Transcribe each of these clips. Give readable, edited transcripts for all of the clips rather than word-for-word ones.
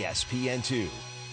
ESPN2.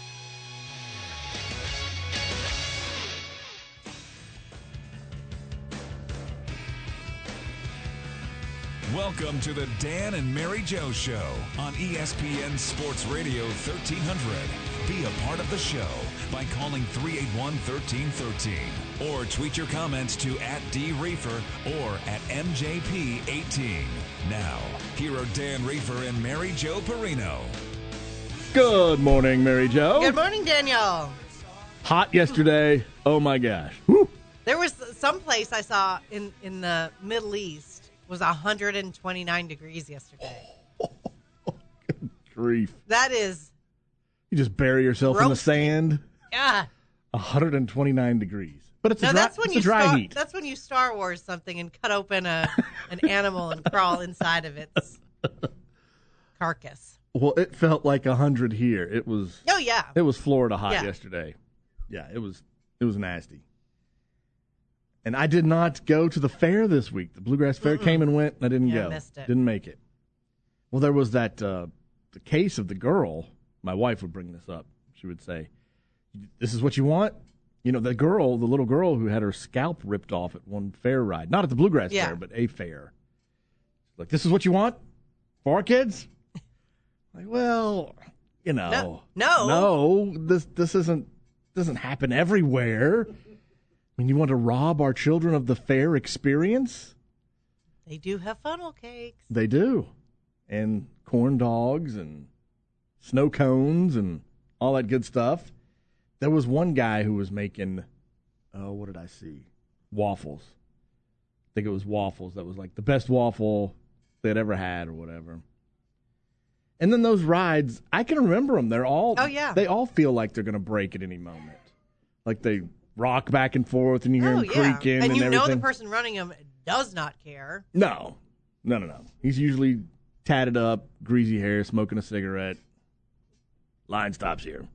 Welcome to the Dan and Mary Jo Show on ESPN Sports Radio 1300. Be a part of the show by calling 381-1313 or tweet your comments to @DReefer or @MJP18. Now, here are Dan Reefer and Mary Jo Perino. Good morning, Mary Jo. Good morning, Daniel. Hot yesterday. Oh, my gosh. Woo. There was some place I saw in the Middle East was 129 degrees yesterday. Good grief. That is... You just bury yourself in the sand. Yeah. 129 degrees. But it's No, a dry heat. That's when you Star Wars something and cut open an animal and crawl inside of its carcass. Well, it felt like 100 here. It was. Oh, yeah. It was Florida hot Yeah. yesterday. Yeah, it was nasty. And I did not go to the fair this week. The Bluegrass Fair came and went, and I didn't go. Missed it. Didn't make it. Well, there was that the case of the girl. My wife would bring this up. She would say, "This is what you want." You know, the little girl who had her scalp ripped off at one fair ride, not at the Bluegrass Fair, but a fair. Like, this is what you want for our kids? Like, well, you know, no, this doesn't happen everywhere. I mean, you want to rob our children of the fair experience? They do have funnel cakes. They do. And corn dogs and snow cones and all that good stuff. There was one guy who was making, what did I see? Waffles. I think it was waffles. That was like the best waffle they'd ever had or whatever. And then those rides, I can remember them. They're all, they all feel like they're going to break at any moment. Like they rock back and forth and you hear them creaking and you everything. know the person running them does not care. No. He's usually tatted up, greasy hair, smoking a cigarette. Line stops here.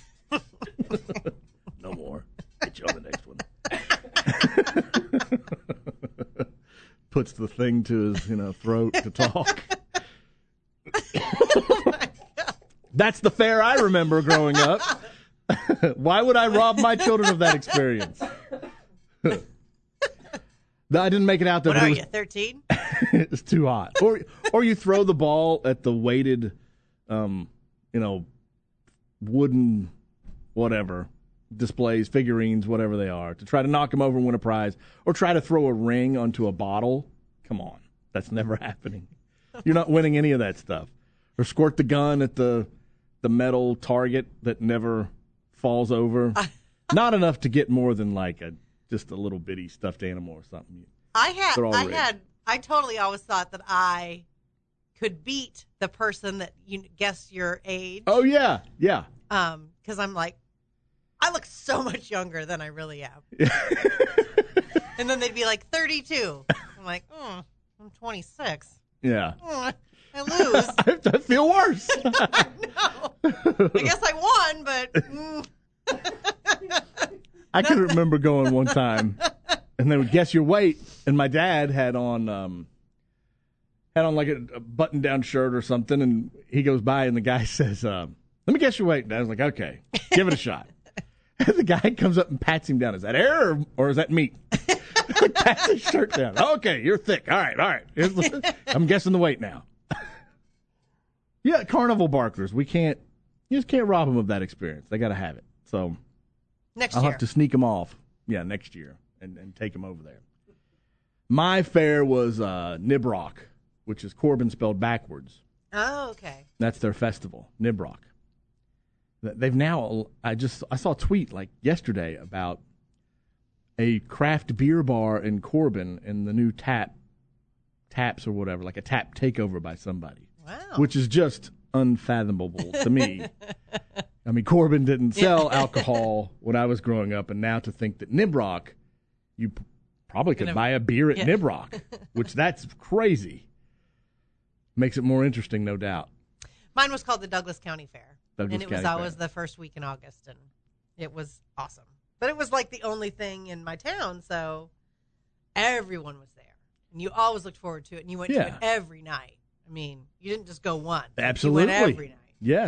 No more. Get you on the next one. Puts the thing to his throat to talk. That's the fair I remember growing up. Why would I rob my children of that experience? I didn't make it out there. What are you, 13? It's too hot. Or you throw the ball at the weighted, wooden, whatever, displays, figurines, whatever they are, to try to knock them over and win a prize, or try to throw a ring onto a bottle. Come on. That's never happening. You're not winning any of that stuff. Or squirt the gun at the metal target that never falls over. Not enough to get more than like just a little bitty stuffed animal or something. I totally always thought that I could beat the person that you guess your age. Oh, yeah. Yeah. Because I'm like, I look so much younger than I really am. And then they'd be like 32. I'm like, I'm 26. Yeah. I lose. I feel worse. I know. I guess I won, but... I can remember going one time, and they would guess your weight, and my dad had on like a button-down shirt or something, and he goes by, and the guy says, "Let me guess your weight." And I was like, "Okay, give it a shot." And the guy comes up and pats him down. Is that air or is that meat? Pats his shirt down. Okay, you're thick. All right. I'm guessing the weight now. Yeah, carnival barkers. You just can't rob them of that experience. They got to have it. So next I'll year. have to sneak them off. Yeah, next year and take them over there. My fair was Nibrock, which is Corbin spelled backwards. Oh, okay. That's their festival, Nibrock. They've now, I saw a tweet like yesterday about a craft beer bar in Corbin and the new taps or whatever, like a tap takeover by somebody. Wow. Which is just unfathomable to me. I mean, Corbin didn't sell alcohol when I was growing up, and now to think that Nibrock, you probably could buy a beer at Nibrock, which that's crazy. Makes it more interesting, no doubt. Mine was called the Douglas County Fair. It was always Fair. the first week in August, and it was awesome. But it was like the only thing in my town, so everyone was there. And you always looked forward to it, and you went to it every night. I mean, you didn't just go once. Absolutely. You went every night. Yes.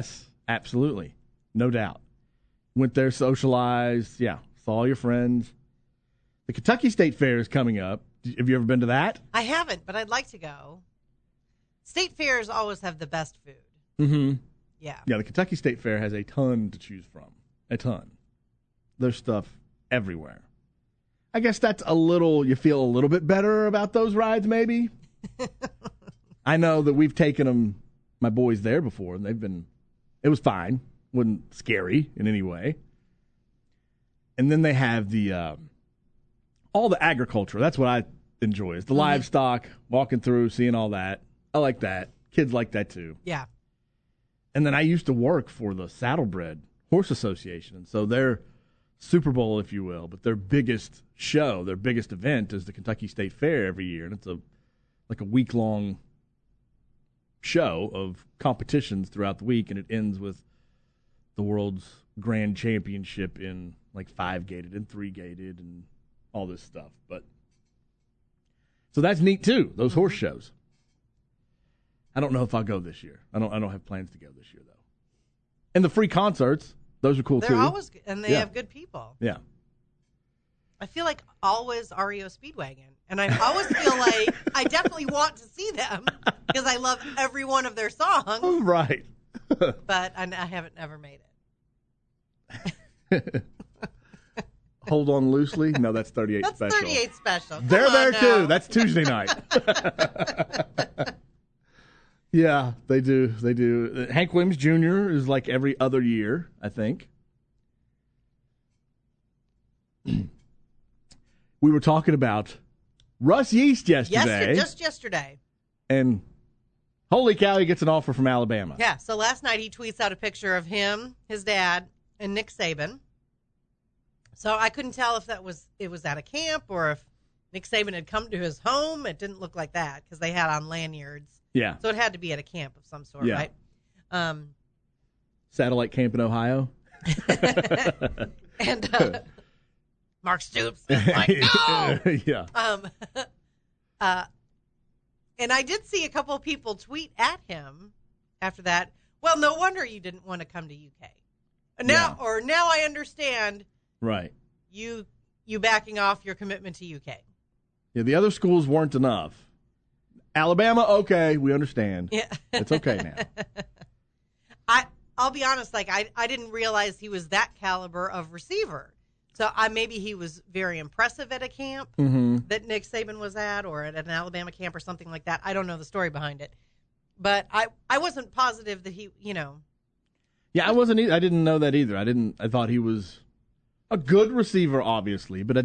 Absolutely. No doubt. Went there, socialized. Yeah. Saw your friends. The Kentucky State Fair is coming up. Have you ever been to that? I haven't, but I'd like to go. State fairs always have the best food. Mm-hmm. Yeah. Yeah, the Kentucky State Fair has a ton to choose from. A ton. There's stuff everywhere. I guess that's you feel a little bit better about those rides, maybe. I know that we've taken my boys there before, and it was fine. Wasn't scary in any way. And then they have all the agriculture. That's what I enjoy, is the livestock, walking through, seeing all that. I like that. Kids like that too. Yeah. And then I used to work for the Saddlebred Horse Association, and so their Super Bowl, if you will, but their biggest show, their biggest event is the Kentucky State Fair every year, and it's like a week-long show of competitions throughout the week, and it ends with the world's grand championship in like 5-gated and 3-gated and all this stuff. But so that's neat too, those horse shows. I don't know if I'll go this year. I don't have plans to go this year though. And the free concerts, those are cool too. They're always good, and they have good people. Yeah. I feel like always REO Speedwagon, and I always feel like I definitely want to see them because I love every one of their songs. Oh, right. But I haven't ever made it. Hold on loosely. No, that's 38 That's special. 38 special. Come They're on there now. too. That's Tuesday night. Yeah, they do. They do. Hank Williams Jr. is like every other year, I think. We were talking about Russ Yeast yesterday. Just yesterday. And holy cow, he gets an offer from Alabama. Yeah, so last night he tweets out a picture of him, his dad, and Nick Saban. So I couldn't tell if it was at a camp or if Nick Saban had come to his home. It didn't look like that because they had on lanyards. Yeah. So it had to be at a camp of some sort, Yeah. right? Satellite camp in Ohio. And Mark Stoops is like, no! Yeah. And I did see a couple of people tweet at him after that. Well, no wonder you didn't want to come to UK. Now I understand. Right. You backing off your commitment to UK. Yeah, the other schools weren't enough. Alabama, okay, we understand. Yeah. It's okay now. I'll be honest, like I didn't realize he was that caliber of receiver. So maybe he was very impressive at a camp that Nick Saban was at, or at an Alabama camp or something like that. I don't know the story behind it. But I wasn't positive that he, Yeah, I wasn't I didn't know that either. I thought he was a good receiver, obviously, but I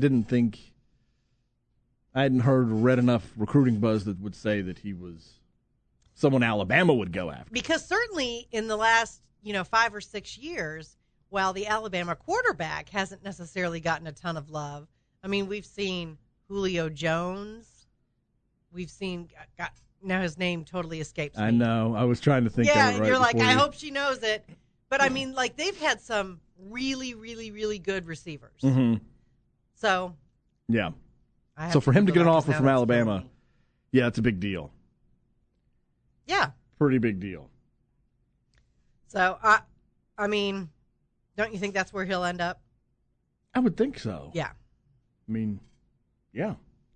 hadn't heard or read enough recruiting buzz that would say that he was someone Alabama would go after. Because certainly in the last, 5 or 6 years, while the Alabama quarterback hasn't necessarily gotten a ton of love, I mean, we've seen Julio Jones. We've seen, now his name totally escapes me. I know. I was trying to think of it right you're like, before I hope she knows it. But, I mean, like, they've had some really, really, really good receivers. Mm-hmm. So. Yeah. So for him to get an offer from Alabama, funny. yeah, it's a big deal. Yeah. Pretty big deal. So, I mean, don't you think that's where he'll end up? I would think so. Yeah. I mean, yeah.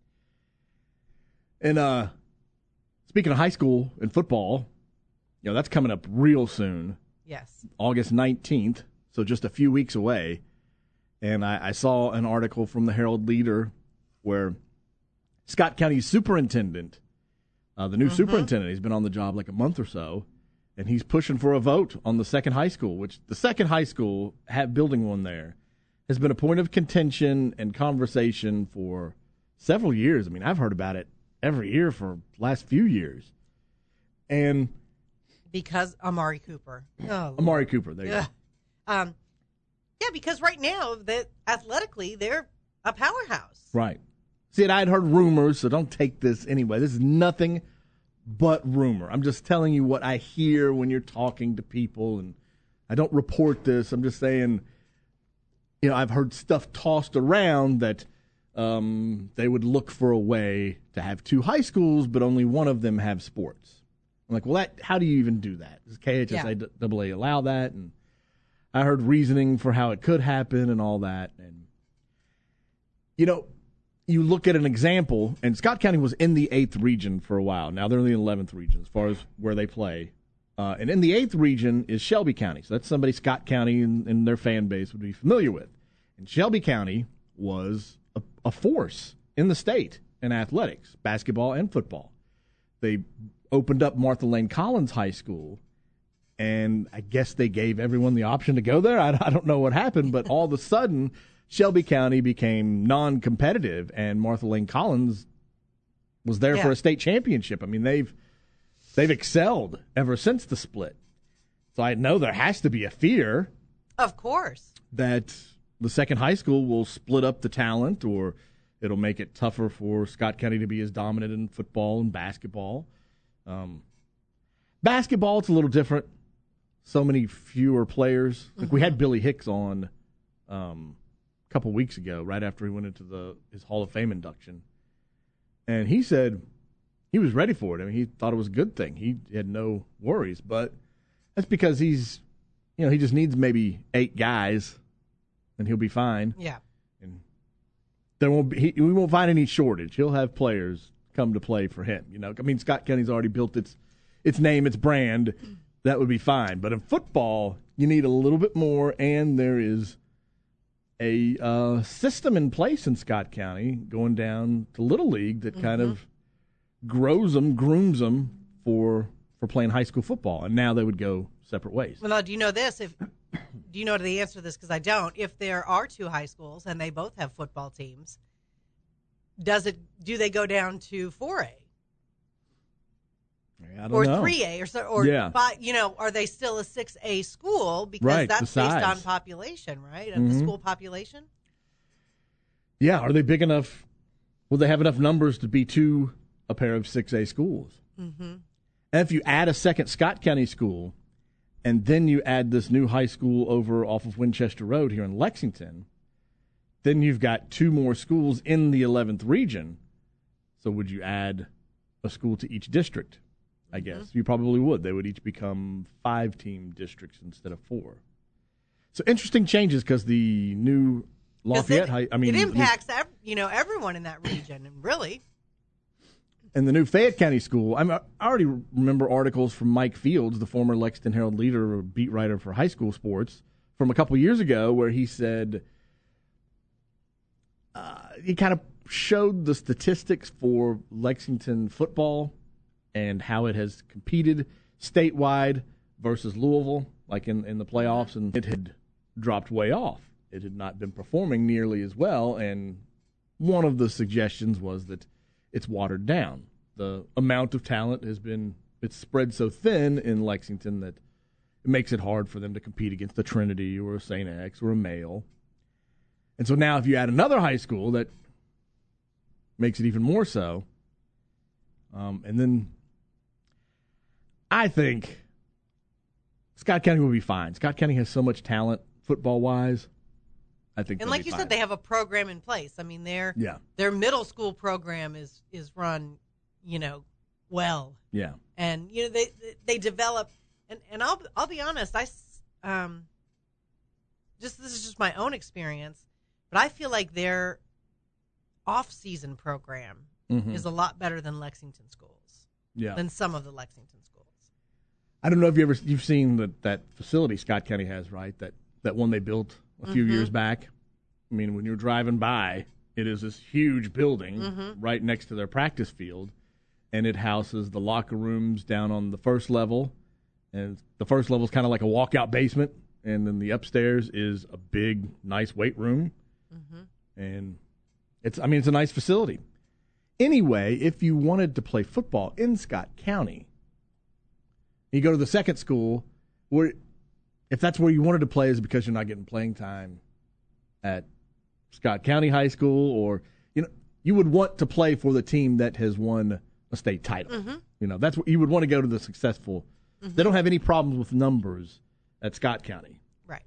And speaking of high school and football, that's coming up real soon. Yes. August 19th, so just a few weeks away. And I saw an article from the Herald Leader where Scott County superintendent, the new superintendent, he's been on the job like a month or so, and he's pushing for a vote on the second high school, which the second high school, building one there, has been a point of contention and conversation for several years. I mean, I've heard about it every year for the last few years. And because Amari Cooper. Oh, Amari Cooper, there you go. Yeah, because right now, athletically, they're a powerhouse. Right. See, and I had heard rumors, so don't take this anyway. This is nothing but rumor. I'm just telling you what I hear when you're talking to people, and I don't report this. I'm just saying, I've heard stuff tossed around that they would look for a way to have two high schools, but only one of them have sports. I'm like, well, how do you even do that? Does KHSAA allow that? And I heard reasoning for how it could happen and all that. And, you look at an example, and Scott County was in the 8th region for a while. Now they're in the 11th region as far as where they play. And in the 8th region is Shelby County. So that's somebody Scott County and their fan base would be familiar with. And Shelby County was a force in the state in athletics, basketball and football. They opened up Martha Lane Collins High School, and I guess they gave everyone the option to go there. I don't know what happened, but all of a sudden, Shelby County became non-competitive, and Martha Lane Collins was there for a state championship. I mean, they've excelled ever since the split. So I know there has to be a fear, of course, that the second high school will split up the talent, or it'll make it tougher for Scott County to be as dominant in football and basketball. Basketball, it's a little different. So many fewer players. Like we had Billy Hicks on a couple weeks ago, right after he went into his Hall of Fame induction. And he said he was ready for it. I mean, he thought it was a good thing. He had no worries. But that's because he just needs maybe 8 guys, and he'll be fine. Yeah. And we won't find any shortage. He'll have players come to play for him. I mean, Scott County's already built its name, its brand. That would be fine. But in football, you need a little bit more, and there is a system in place in Scott County going down to Little League that kind of grooms them for playing high school football. And now they would go separate ways. Well, now, do you know this? Do you know the answer to this? Because I don't. If there are 2 high schools and they both have football teams, do they go down to 4A? I don't or know. 3A are they still a 6A school? Because that's based on population, right? Of the school population? Yeah. Are they big enough? Will they have enough numbers to be a pair of 6A schools? Mm-hmm. And if you add a second Scott County school, and then you add this new high school over off of Winchester Road here in Lexington, then you've got 2 more schools in the 11th region. So would you add a school to each district? I guess you probably would. They would each become 5-team districts instead of 4. So interesting changes because the new Lafayette it impacts everyone in that region, and really. And the new Fayette County school, I already remember articles from Mike Fields, the former Lexington Herald leader or beat writer for high school sports, from a couple years ago, where he said he kind of showed the statistics for Lexington football and how it has competed statewide versus Louisville, like in the playoffs, and it had dropped way off. It had not been performing nearly as well, and one of the suggestions was that it's watered down. The amount of talent it's spread so thin in Lexington that it makes it hard for them to compete against a Trinity or a St. X or a Male. And so now if you add another high school, that makes it even more so. And then I think Scott County will be fine. Scott County has so much talent football-wise. I think, and like you said, they have a program in place. I mean, their middle school program is run, well. Yeah. And they develop, and I'll be honest, this is just my own experience, but I feel like their off-season program is a lot better than Lexington schools. Yeah. Than some of the Lexington schools. I don't know if you've seen that facility Scott County has, right? That one they built a few years back. I mean, when you're driving by, it is this huge building right next to their practice field, and it houses the locker rooms down on the first level, and the first level is kind of like a walkout basement, and then the upstairs is a big, nice weight room, and it's a nice facility. Anyway, if you wanted to play football in Scott County, you go to the second school, where if that's where you wanted to play is because you're not getting playing time at Scott County High School, or you would want to play for the team that has won a state title. That's what you would want to go to the successful. They don't have any problems with numbers at Scott County. Right.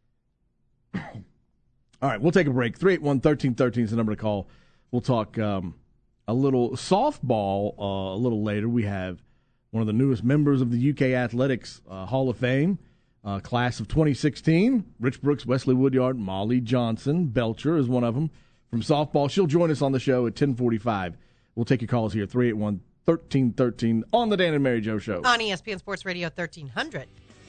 All right, we'll take a break. 381-1313 is the number to call. We'll talk a little softball a little later. We have one of the newest members of the UK Athletics Hall of Fame, class of 2016. Rich Brooks, Wesley Woodyard, Molly Johnson, Belcher is one of them from softball. She'll join us on the show at 10:45. We'll take your calls here, 381-1313 on the Dan and Mary Jo Show. On ESPN Sports Radio 1300.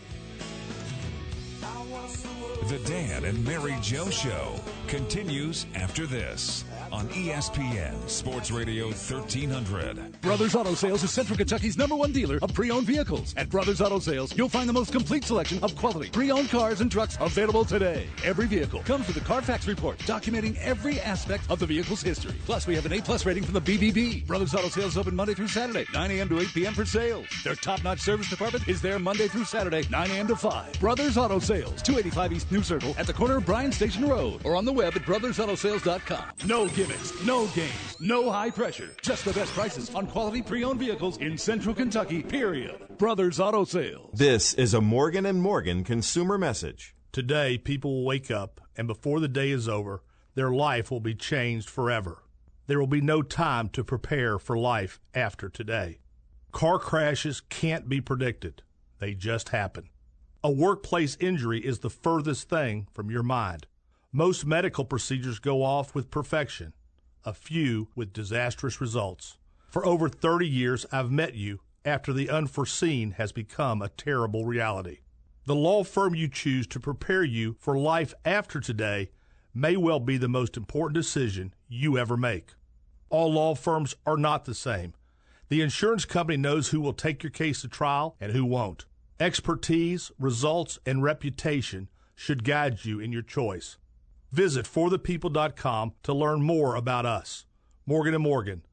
The Dan and Mary Jo Show continues after this on ESPN Sports Radio 1300. Brothers Auto Sales is Central Kentucky's #1 dealer of pre-owned vehicles. At Brothers Auto Sales, you'll find the most complete selection of quality pre-owned cars and trucks available today. Every vehicle comes with a Carfax report documenting every aspect of the vehicle's history. Plus, we have an A+ rating from the BBB. Brothers Auto Sales open Monday through Saturday, 9 a.m. to 8 p.m. for sales. Their top-notch service department is there Monday through Saturday, 9 a.m. to 5. Brothers Auto Sales, 285 East New Circle at the corner of Bryan Station Road, or on the web at brothersautosales.com. No gimmicks, no games, no high pressure. Just the best prices on quality pre-owned vehicles in Central Kentucky, period. Brothers Auto Sales. This is a Morgan & Morgan consumer message. Today, people will wake up, and before the day is over, their life will be changed forever. There will be no time to prepare for life after today. Car crashes can't be predicted. They just happen. A workplace injury is the furthest thing from your mind. Most medical procedures go off with perfection, a few with disastrous results. For over 30 years, I've met you after the unforeseen has become a terrible reality. The law firm you choose to prepare you for life after today may well be the most important decision you ever make. All law firms are not the same. The insurance company knows who will take your case to trial and who won't. Expertise, results, and reputation should guide you in your choice. Visit forthepeople.com to learn more about us. Morgan & Morgan,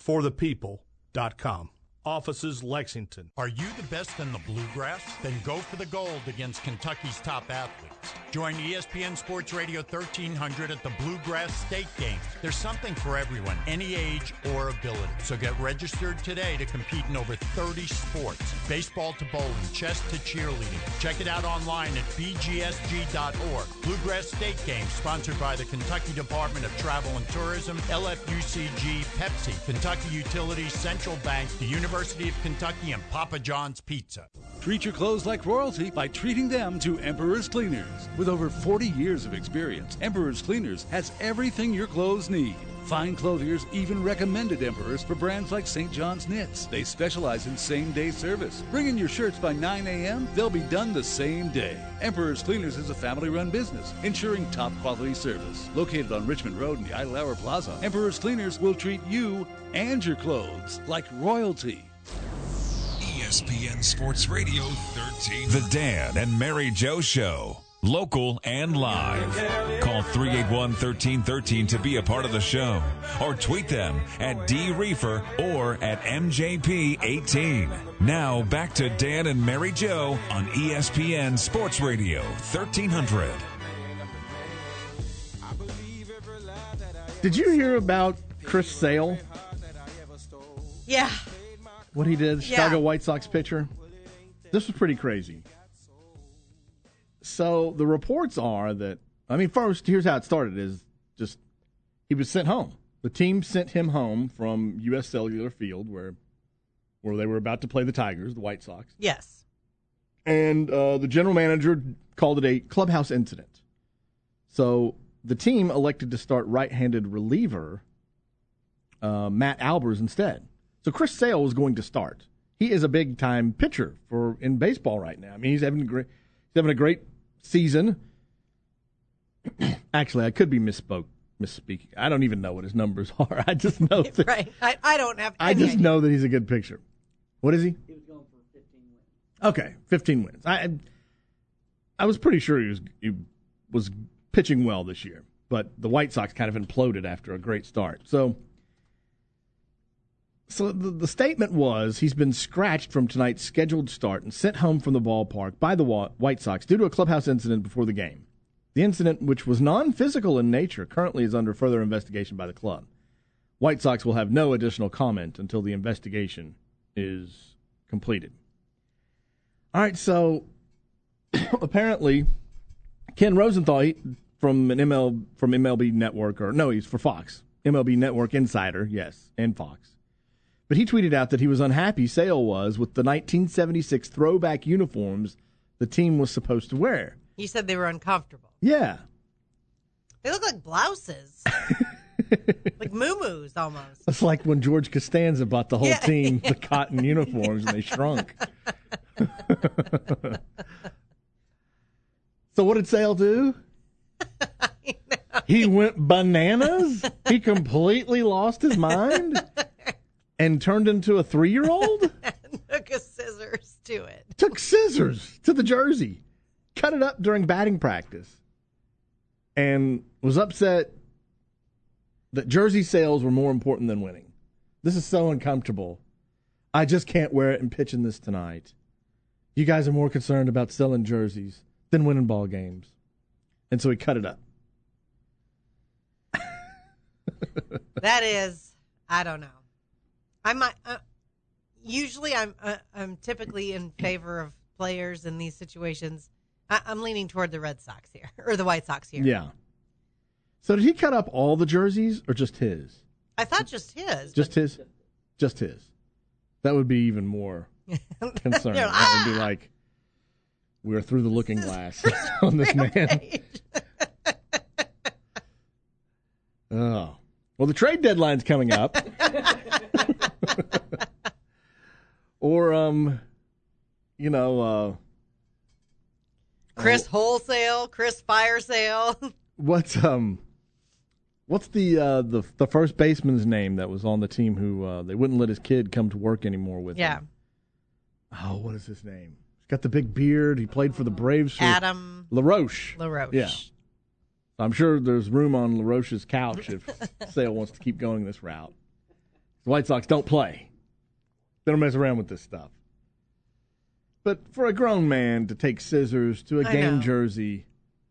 forthepeople.com. Offices, Lexington. Are you the best in the bluegrass? Then go for the gold against Kentucky's top athletes. Join ESPN Sports Radio 1300 at the Bluegrass State Games. There's something for everyone, any age or ability. So get registered today to compete in over 30 sports. Baseball to bowling, chess to cheerleading. Check it out online at bgsg.org. Bluegrass State Games, sponsored by the Kentucky Department of Travel and Tourism, LFUCG, Pepsi, Kentucky Utilities, Central Bank, the University of Kentucky, and Papa John's Pizza. Treat your clothes like royalty by treating them to Emperor's Cleaners. With over 40 years of experience, Emperor's Cleaners has everything your clothes need. Fine clothiers even recommended Emperor's for brands like St. John's Knits. They specialize in same-day service. Bring in your shirts by 9 a.m., they'll be done the same day. Emperor's Cleaners is a family-run business, ensuring top-quality service. Located on Richmond Road in the Idle Hour Plaza, Emperor's Cleaners will treat you and your clothes like royalty. ESPN Sports Radio 13. The Dan and Mary Jo Show. Local and live. Call 381-1313 to be a part of the show. Or tweet them at DReefer or at MJP18. Now back to Dan and Mary Jo on ESPN Sports Radio 1300. Did you hear about Chris Sale? Yeah. What he did, Chicago White Sox pitcher? This was pretty crazy. So the reports are that, first, here's how it started, is just he was sent home. The team sent him home from U.S. Cellular Field where they were about to play the Tigers, the White Sox. Yes. And the general manager called it a clubhouse incident. So the team elected to start right-handed reliever Matt Albers instead. So Chris Sale was going to start. He is a big-time pitcher in baseball right now. He's having a great season. Actually, I could be misspeaking. I don't even know what his numbers are. I just know that, right. I don't have. I just know that he's a good pitcher. What is he? He was going for 15 wins. Okay, 15 wins. I was pretty sure he was pitching well this year, but the White Sox kind of imploded after a great start. So the statement was he's been scratched from tonight's scheduled start and sent home from the ballpark by the White Sox due to a clubhouse incident before the game. The incident, which was non-physical in nature, currently is under further investigation by the club. White Sox will have no additional comment until the investigation is completed. All right, so apparently Ken Rosenthal from MLB Network, he's for Fox. MLB Network Insider, yes, and Fox. But he tweeted out that he was unhappy, Sale was, with the 1976 throwback uniforms the team was supposed to wear. He said they were uncomfortable. Yeah. They look like blouses. Like muumuus almost. It's like when George Costanza bought the whole team the cotton uniforms and they shrunk. So what did Sale do? He went bananas? He completely lost his mind and turned into a 3-year-old? Took a scissors to it. Took scissors to the jersey. Cut it up during batting practice. And was upset that jersey sales were more important than winning. This is so uncomfortable. I just can't wear it and pitch in this tonight. You guys are more concerned about selling jerseys than winning ball games. And so he cut it up. That is, I don't know. I'm typically in favor of players in these situations. I'm leaning toward the Red Sox here, or the White Sox here. Yeah. So did he cut up all the jerseys or just his? I thought just his. Just his? Just his. That would be even more concerning. That would be like, we're through the looking glass on this man. Oh. Well, the trade deadline's coming up. Or, Chris Wholesale, Chris Fire Sale. What's the first baseman's name that was on the team who they wouldn't let his kid come to work anymore with him? Oh, what is his name? He's got the big beard. He played for the Braves. Adam LaRoche. LaRoche. Yeah. I'm sure there's room on LaRoche's couch if Sale wants to keep going this route. The White Sox don't play. They don't mess around with this stuff. But for a grown man to take scissors to a game jersey.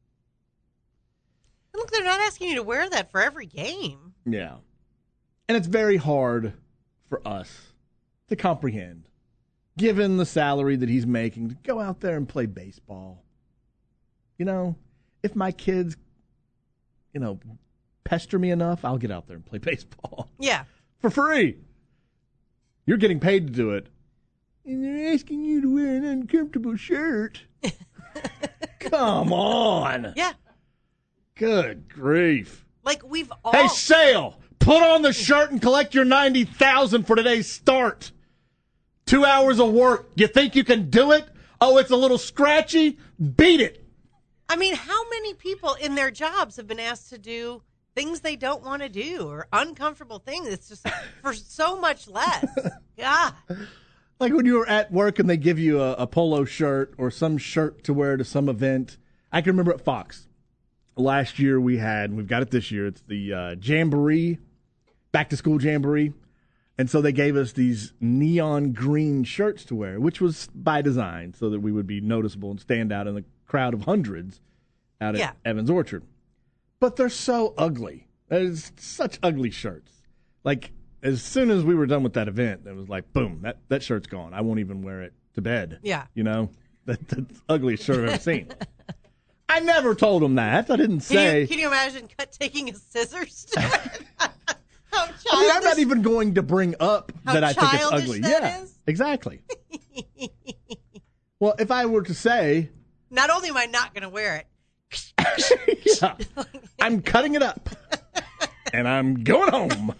Look, they're not asking you to wear that for every game. Yeah. And it's very hard for us to comprehend, given the salary that he's making, to go out there and play baseball. You know, if my kids, pester me enough, I'll get out there and play baseball. Yeah. For free. You're getting paid to do it. And they're asking you to wear an uncomfortable shirt. Come on. Yeah. Good grief. Like we've all... Hey, Sale, put on the shirt and collect your $90,000 for today's start. 2 hours of work. You think you can do it? Oh, it's a little scratchy? Beat it. I mean, how many people in their jobs have been asked to do things they don't want to do or uncomfortable things? It's just for so much less. God. Like when you were at work and they give you a polo shirt or some shirt to wear to some event. I can remember at Fox. Last year we've got it this year. It's the Jamboree, back-to-school Jamboree. And so they gave us these neon green shirts to wear, which was by design so that we would be noticeable and stand out in the crowd of hundreds out at Evans Orchard. But they're so ugly. There's such ugly shirts. Like, as soon as we were done with that event, it was like, boom, that shirt's gone. I won't even wear it to bed. Yeah. That's the ugliest shirt I've ever seen. I never told him that. I didn't say. Can you imagine taking a scissors to it? I'm not even going to bring up that I think it's ugly. That is? Exactly. Well, if I were to say, not only am I not going to wear it, I'm cutting it up and I'm going home.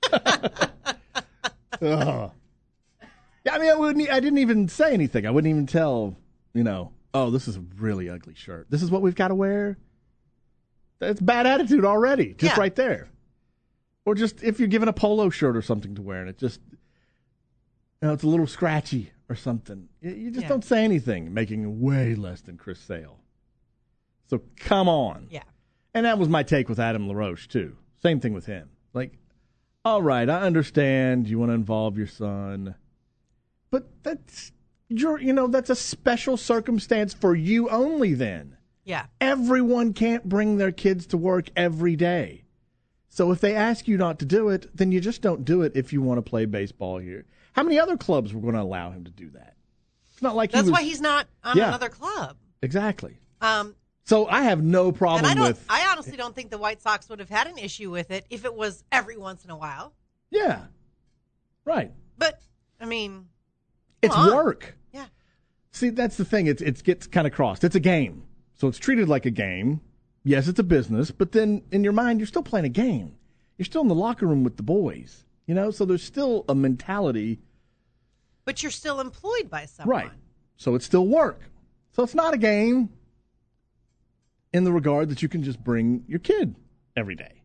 Yeah, I mean, I didn't even say anything. I wouldn't even tell, oh, this is a really ugly shirt. This is what we've got to wear. That's bad attitude already, just right there. Or just if you're given a polo shirt or something to wear and it just, it's a little scratchy or something. You just don't say anything, making way less than Chris Sale. So come on. Yeah. And that was my take with Adam LaRoche, too. Same thing with him. Like, all right, I understand you want to involve your son, but that's a special circumstance for you only then. Yeah. Everyone can't bring their kids to work every day. So if they ask you not to do it, then you just don't do it if you want to play baseball here. How many other clubs were going to allow him to do that? It's not like that's why he's not on another club. Exactly. So I have no problem with. I honestly don't think the White Sox would have had an issue with it if it was every once in a while. Yeah. Right. But, I mean, It's come on. work. Yeah. See, that's the thing. It gets kind of crossed. It's a game. So it's treated like a game. Yes, it's a business, but then in your mind, you're still playing a game. You're still in the locker room with the boys, so there's still a mentality. But you're still employed by someone. Right. So it's still work. So it's not a game in the regard that you can just bring your kid every day.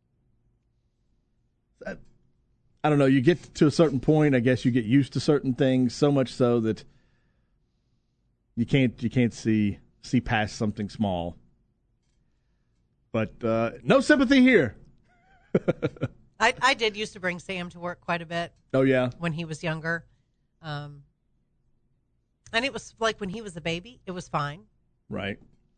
I don't know. You get to a certain point, I guess you get used to certain things, so much so that you can't see past something small. But no sympathy here. I did used to bring Sam to work quite a bit. Oh, yeah? When he was younger. And it was like when he was a baby, it was fine. Right.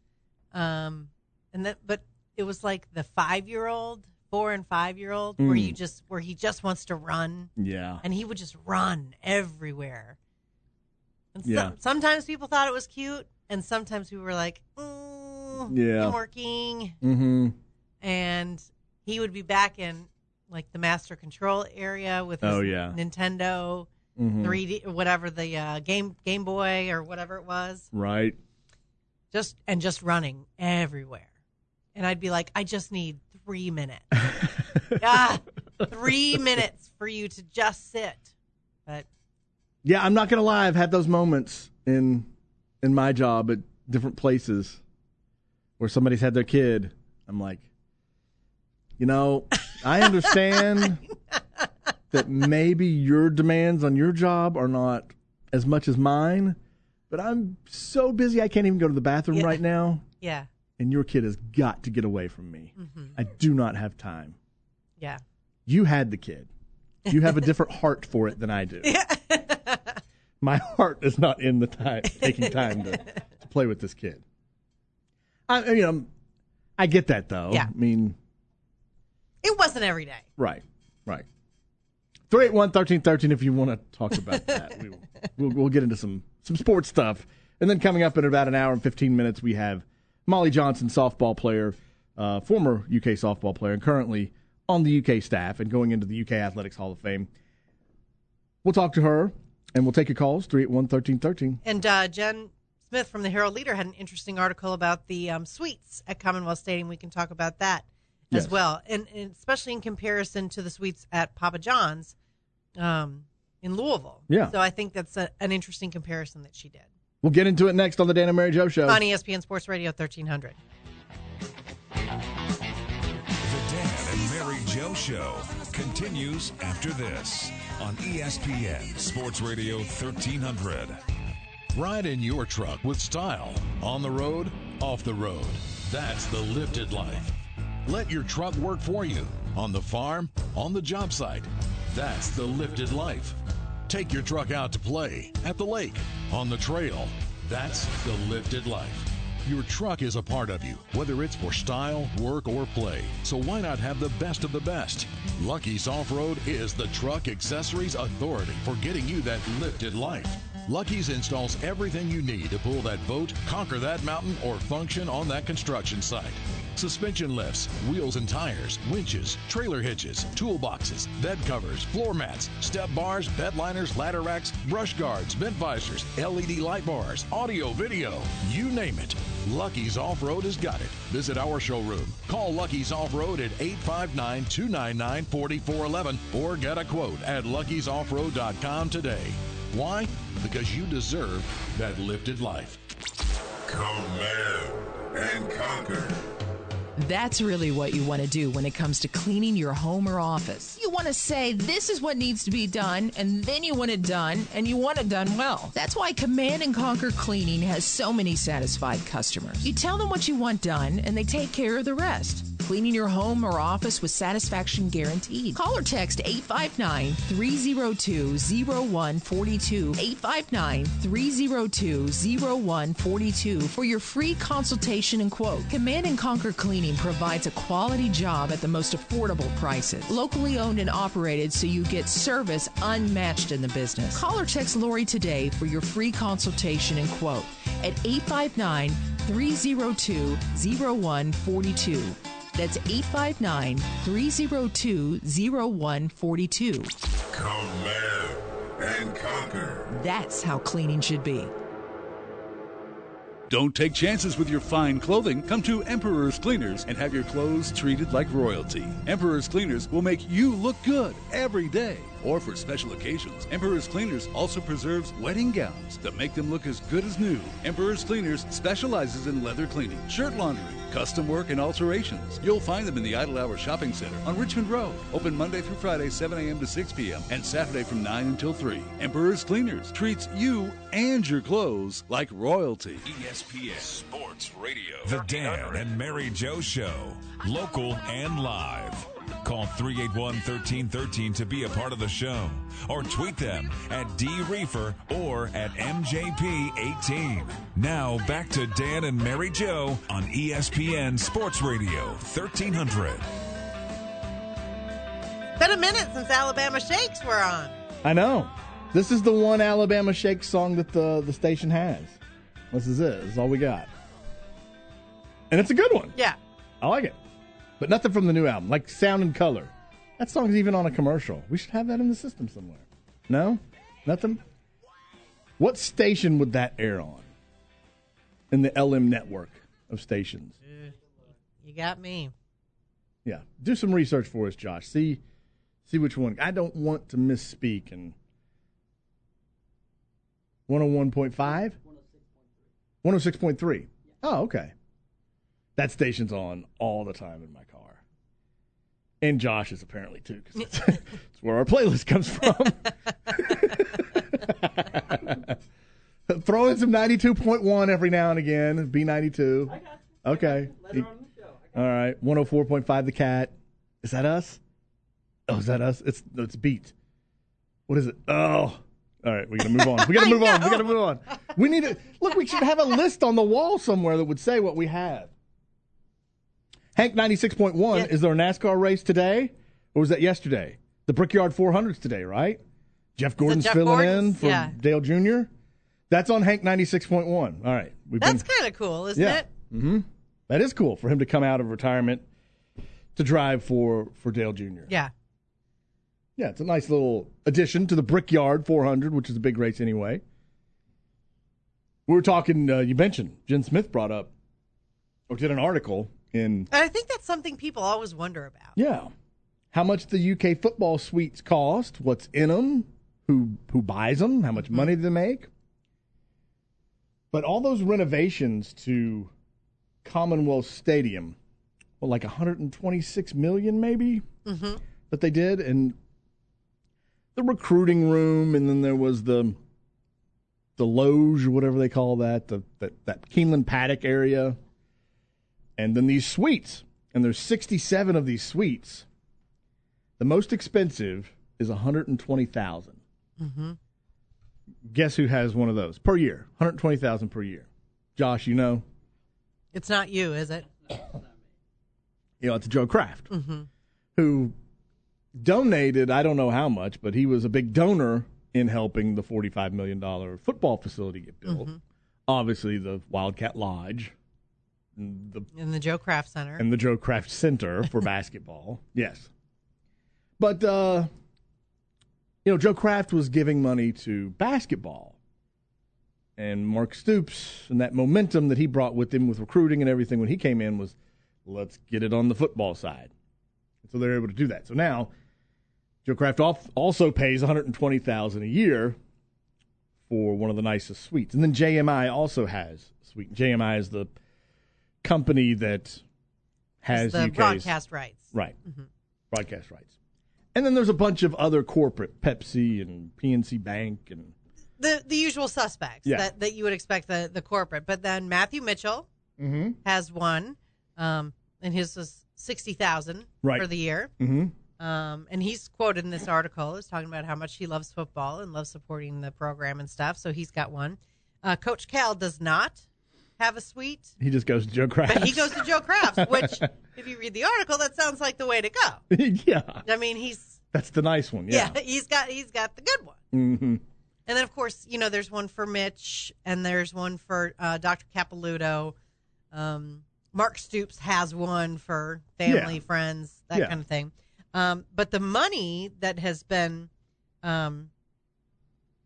But it was like the 4 and 5-year-old where he just wants to run. Yeah. And he would just run everywhere. And Yeah. sometimes people thought it was cute, and sometimes we were like, yeah, I'm working. Mm-hmm. And he would be back in like the master control area with his Nintendo 3D, whatever the Game Boy or whatever it was. Right. Just running everywhere. And I'd be like, I just need 3 minutes. 3 minutes for you to just sit. But yeah, I'm not going to lie. I've had those moments in my job at different places where somebody's had their kid. I'm like, I understand that maybe your demands on your job are not as much as mine, but I'm so busy I can't even go to the bathroom right now. Yeah. And your kid has got to get away from me. Mm-hmm. I do not have time. Yeah. You had the kid. You have a different heart for it than I do. Yeah. My heart is not in the taking time to play with this kid. I get that, though. Yeah. I mean, it wasn't every day. Right. 381-1313 if you want to talk about that. We'll get into some sports stuff. And then coming up in about an hour and 15 minutes, we have Molly Johnson, softball player, former UK softball player, and currently on the UK staff and going into the UK Athletics Hall of Fame. We'll talk to her, and we'll take your calls, 381-1313. And Jen Smith from the Herald Leader had an interesting article about the suites at Commonwealth Stadium. We can talk about that as well, and especially in comparison to the suites at Papa John's in Louisville. Yeah. So I think that's an interesting comparison that she did. We'll get into it next on the Dan and Mary Jo Show. On ESPN Sports Radio 1300. The Dan and Mary Jo Show continues after this on ESPN Sports Radio 1300. Ride in your truck with style. On the road, off the road. That's the lifted life. Let your truck work for you. On the farm, on the job site. That's the lifted life. Take your truck out to play, at the lake, on the trail. That's the lifted life. Your truck is a part of you, whether it's for style, work, or play. So why not have the best of the best? Lucky's Off-Road is the truck accessories authority for getting you that lifted life. Lucky's installs everything you need to pull that boat, conquer that mountain, or function on that construction site. Suspension lifts, wheels and tires, winches, trailer hitches, toolboxes, bed covers, floor mats, step bars, bed liners, ladder racks, brush guards, vent visors, LED light bars, audio, video, you name it. Lucky's Off-Road has got it. Visit our showroom. Call Lucky's Off-Road at 859-299-4411 or get a quote at luckysoffroad.com today. Why? Because you deserve that lifted life. Command and conquer. That's really what you want to do when it comes to cleaning your home or office. You want to say, this is what needs to be done, and then you want it done, and you want it done well. That's why Command and Conquer Cleaning has so many satisfied customers. You tell them what you want done, and they take care of the rest. Cleaning your home or office with satisfaction guaranteed. Call or text 859-302-0142, 859-302-0142 for your free consultation and quote. Command and Conquer Cleaning provides a quality job at the most affordable prices. Locally owned and operated, so you get service unmatched in the business. Call or text Lori today for your free consultation and quote at 859-302-0142. That's 859-302-0142. Command and conquer. That's how cleaning should be. Don't take chances with your fine clothing. Come to Emperor's Cleaners and have your clothes treated like royalty. Emperor's Cleaners will make you look good every day. Or for special occasions, Emperor's Cleaners also preserves wedding gowns that make them look as good as new. Emperor's Cleaners specializes in leather cleaning, shirt laundering, custom work, and alterations. You'll find them in the Idle Hour Shopping Center on Richmond Road. Open Monday through Friday, 7 a.m. to 6 p.m. and Saturday from 9 until 3. Emperor's Cleaners treats you and your clothes like royalty. ESPN Sports Radio. The Dan and Mary Joe Show. Local and live. Call 381-1313 to be a part of the show. Or tweet them at DReefer or at MJP18. Now back to Dan and Mary Joe on ESPN Sports Radio 1300. It's been a minute since Alabama Shakes were on. I know. This is the one Alabama Shakes song that the station has. This is it. This is all we got. And it's a good one. Yeah. I like it. But nothing from the new album, like Sound and Color. That song's even on a commercial. We should have that in the system somewhere. No? Nothing? What station would that air on in the LM network of stations? You got me. Yeah. Do some research for us, Josh. See which one. I don't want to misspeak. And 101.5? 106.3. Oh, okay. That station's on all the time in my car. And Josh's apparently, too, because it's where our playlist comes from. Throw in some 92.1 every now and again. B92. I got you. Okay. Later on in the show. All right. 104.5 The Cat. Is that us? Oh, is that us? It's Beat. What is it? Oh. All right. We got to move on. We got to move on. We need to. Look, we should have a list on the wall somewhere that would say what we have. Hank 96.1, Is there a NASCAR race today? Or was that yesterday? The Brickyard 400's today, right? Jeff Gordon's filling in for Dale Jr.? That's on Hank 96.1. All right. That's kind of cool, isn't it? Mm-hmm. That is cool for him to come out of retirement to drive for Dale Jr. Yeah. Yeah, it's a nice little addition to the Brickyard 400, which is a big race anyway. We were talking, you mentioned, Jen Smith brought up, or did an article in... I think that's something people always wonder about. Yeah. How much the UK football suites cost, what's in them, who buys them, how much money do they make. But all those renovations to Commonwealth Stadium, well, like $126 million maybe, that they did, and the recruiting room, and then there was the loge or whatever they call that, that Keeneland paddock area, and then these suites, and there's 67 of these suites. The most expensive is $120,000. Mm-hmm. Guess who has one of those per year? $120,000 per year. Josh, you know? It's not you, is it? It's Joe Kraft, who donated, I don't know how much, but he was a big donor in helping the $45 million football facility get built. Obviously, the Wildcat Lodge. In the Joe Kraft Center. And the Joe Kraft Center for basketball. Yes. But, Joe Kraft was giving money to basketball. And Mark Stoops and that momentum that he brought with him with recruiting and everything when he came in was, let's get it on the football side. And so they're able to do that. So now, Joe Kraft also pays $120,000 a year for one of the nicest suites. And then JMI also has a suite. JMI is the company that has the UK's broadcast rights. Right. Broadcast rights. And then there's a bunch of other corporate, Pepsi and PNC Bank and the usual suspects that you would expect the corporate. But then Matthew Mitchell has one, and his was $60,000 for the year. And he's quoted in this article as talking about how much he loves football and loves supporting the program and stuff. So he's got one. Coach Cal does not have a suite. He just goes to Joe Kraft. But he goes to Joe Kraft, which, if you read the article, that sounds like the way to go. Yeah. I mean, that's the nice one. Yeah. He's got the good one. And then, of course, there's one for Mitch, and there's one for Dr. Capilouto. Mark Stoops has one for family, friends, that kind of thing. But the money that has been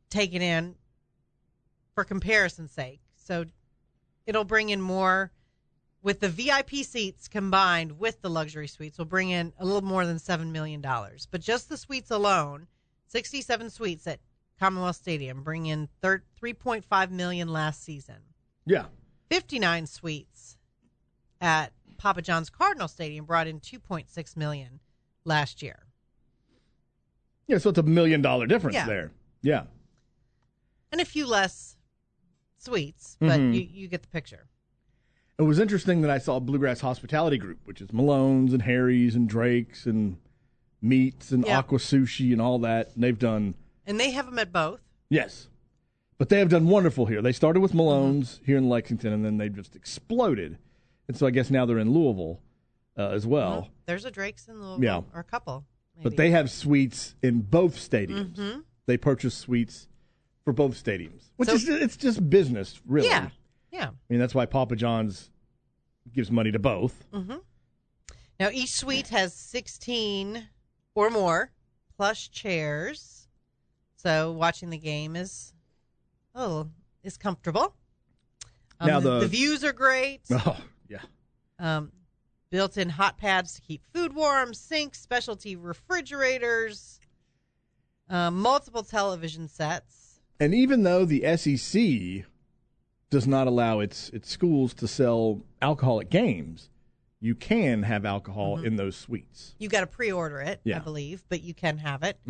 taken in for comparison's sake. So it'll bring in more with the VIP seats combined with the luxury suites will bring in a little more than $7 million. But just the suites alone, 67 suites at Commonwealth Stadium bring in $3.5 million last season. Yeah. 59 suites at Papa John's Cardinal Stadium brought in $2.6 million last year. Yeah, so it's $1 million difference there. Yeah. And a few less suites, but you get the picture. It was interesting that I saw Bluegrass Hospitality Group, which is Malone's and Harry's and Drake's and Meats and Aqua Sushi and all that. And they've done... And they have them at both. Yes. But they have done wonderful here. They started with Malone's here in Lexington, and then they just exploded. And so I guess now they're in Louisville as well. There's a Drake's in Louisville, or a couple. Maybe. But they have suites in both stadiums. They purchase suites for both stadiums, which is it's just business, really. Yeah. I mean, that's why Papa John's gives money to both. Now, each suite has 16 or more plush chairs, so watching the game is comfortable. Now the views are great. Oh, yeah. Built-in hot pads to keep food warm, sinks, specialty refrigerators, multiple television sets. And even though the SEC does not allow its schools to sell alcohol at games, you can have alcohol in those suites. You got to pre-order it, I believe, but you can have it.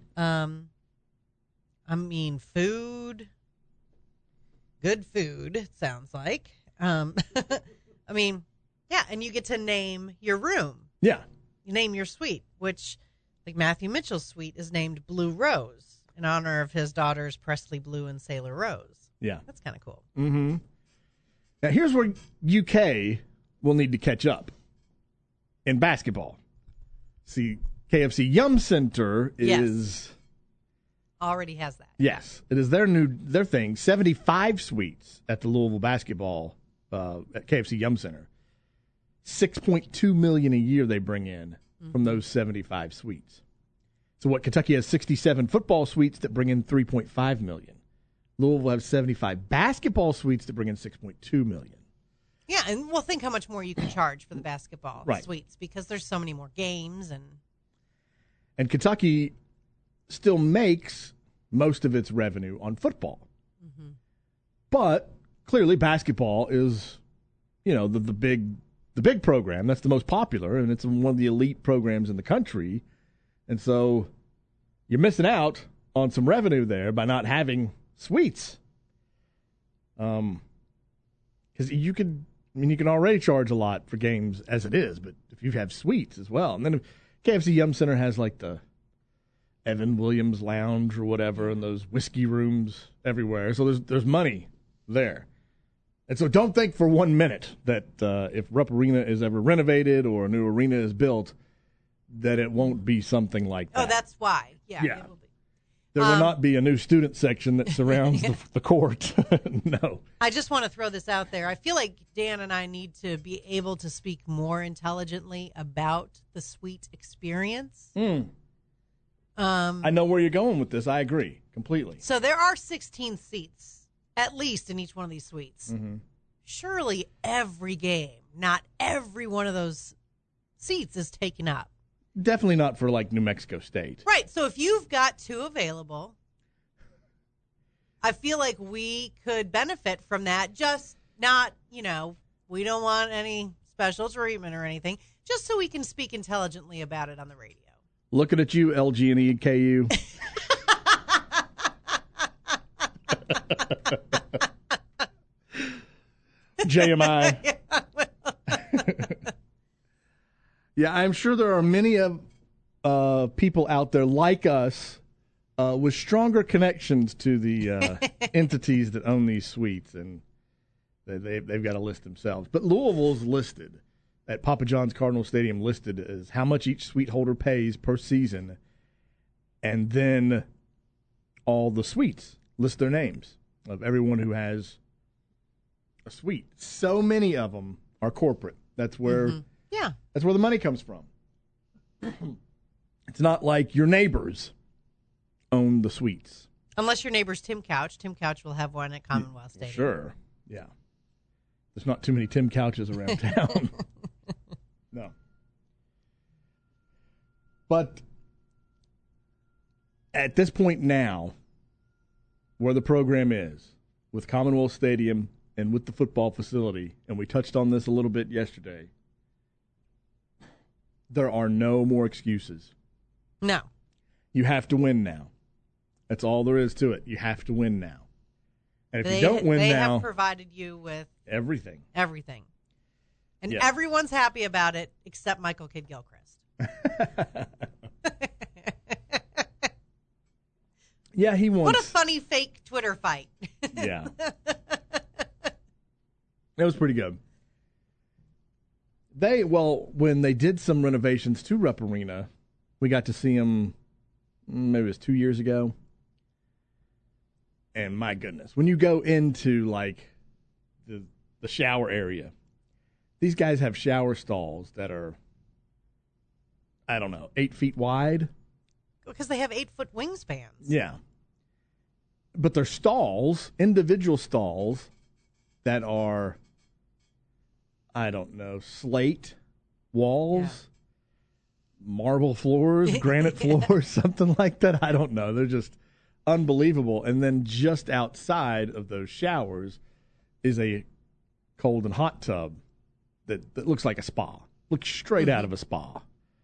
I mean, food, good food, it sounds like. I mean, yeah, and you get to name your room. Yeah. You name your suite, which, like Matthew Mitchell's suite, is named Blue Rose in honor of his daughters Presley Blue and Sailor Rose. Yeah. That's kind of cool. Now, here's where UK will need to catch up in basketball. See, KFC Yum Center is... Already has that. Yes. It is their thing. 75 suites at the Louisville basketball at KFC Yum Center. $6.2 million a year they bring in from those 75 suites. So what, Kentucky has 67 football suites that bring in $3.5 million. Louisville has 75 basketball suites that bring in $6.2 million. Yeah, and we'll think how much more you can charge for the basketball suites because there's so many more games. And Kentucky still makes most of its revenue on football. But clearly basketball is, the big program. That's the most popular, and it's one of the elite programs in the country. And so you're missing out on some revenue there by not having suites. Because you can already charge a lot for games as it is, but if you have suites as well. And then KFC Yum Center has like the Evan Williams Lounge or whatever, and those whiskey rooms everywhere. So there's money there. And so don't think for 1 minute that if Rupp Arena is ever renovated or a new arena is built, that it won't be something like that. Oh, that's why. Yeah. It will be. There will not be a new student section that surrounds the court. No. I just want to throw this out there. I feel like Dan and I need to be able to speak more intelligently about the suite experience. I know where you're going with this. I agree completely. So there are 16 seats, at least, in each one of these suites. Surely every game, not every one of those seats is taken up. Definitely not for, like, New Mexico State. Right. So if you've got two available, I feel like we could benefit from that. Just not, we don't want any special treatment or anything, just so we can speak intelligently about it on the radio. Looking at you, LG and EKU. JMI. Yeah, I'm sure there are many of people out there like us with stronger connections to the entities that own these suites, and they've got a list themselves. But Louisville's listed at Papa John's Cardinal Stadium, listed as how much each suite holder pays per season, and then all the suites list their names of everyone who has a suite. So many of them are corporate. That's where that's where the money comes from. It's not like your neighbors own the suites Unless your neighbor's Tim Couch. Tim Couch will have one at Commonwealth Stadium. Sure, yeah. There's not too many Tim Couches around town. No. But at this point now, where the program is, with Commonwealth Stadium and with the football facility, and we touched on this a little bit yesterday, there are no more excuses. No. You have to win now. That's all there is to it. You have to win now. And if you don't win now, they now, have provided you with everything. And everyone's happy about it except Michael Kidd-Gilchrist. Yeah, he wants. What a funny fake Twitter fight. Yeah. That was pretty good. When they did some renovations to Rupp Arena, we got to see them, maybe it was 2 years ago. And my goodness, when you go into like the shower area, these guys have shower stalls that are, I don't know, 8 feet wide. Because they have 8-foot wingspans. Yeah. But they're stalls, individual stalls that are, I don't know, slate walls, marble floors, granite floors, something like that. I don't know. They're just unbelievable. And then just outside of those showers is a cold and hot tub that looks like a spa. Looks straight out of a spa.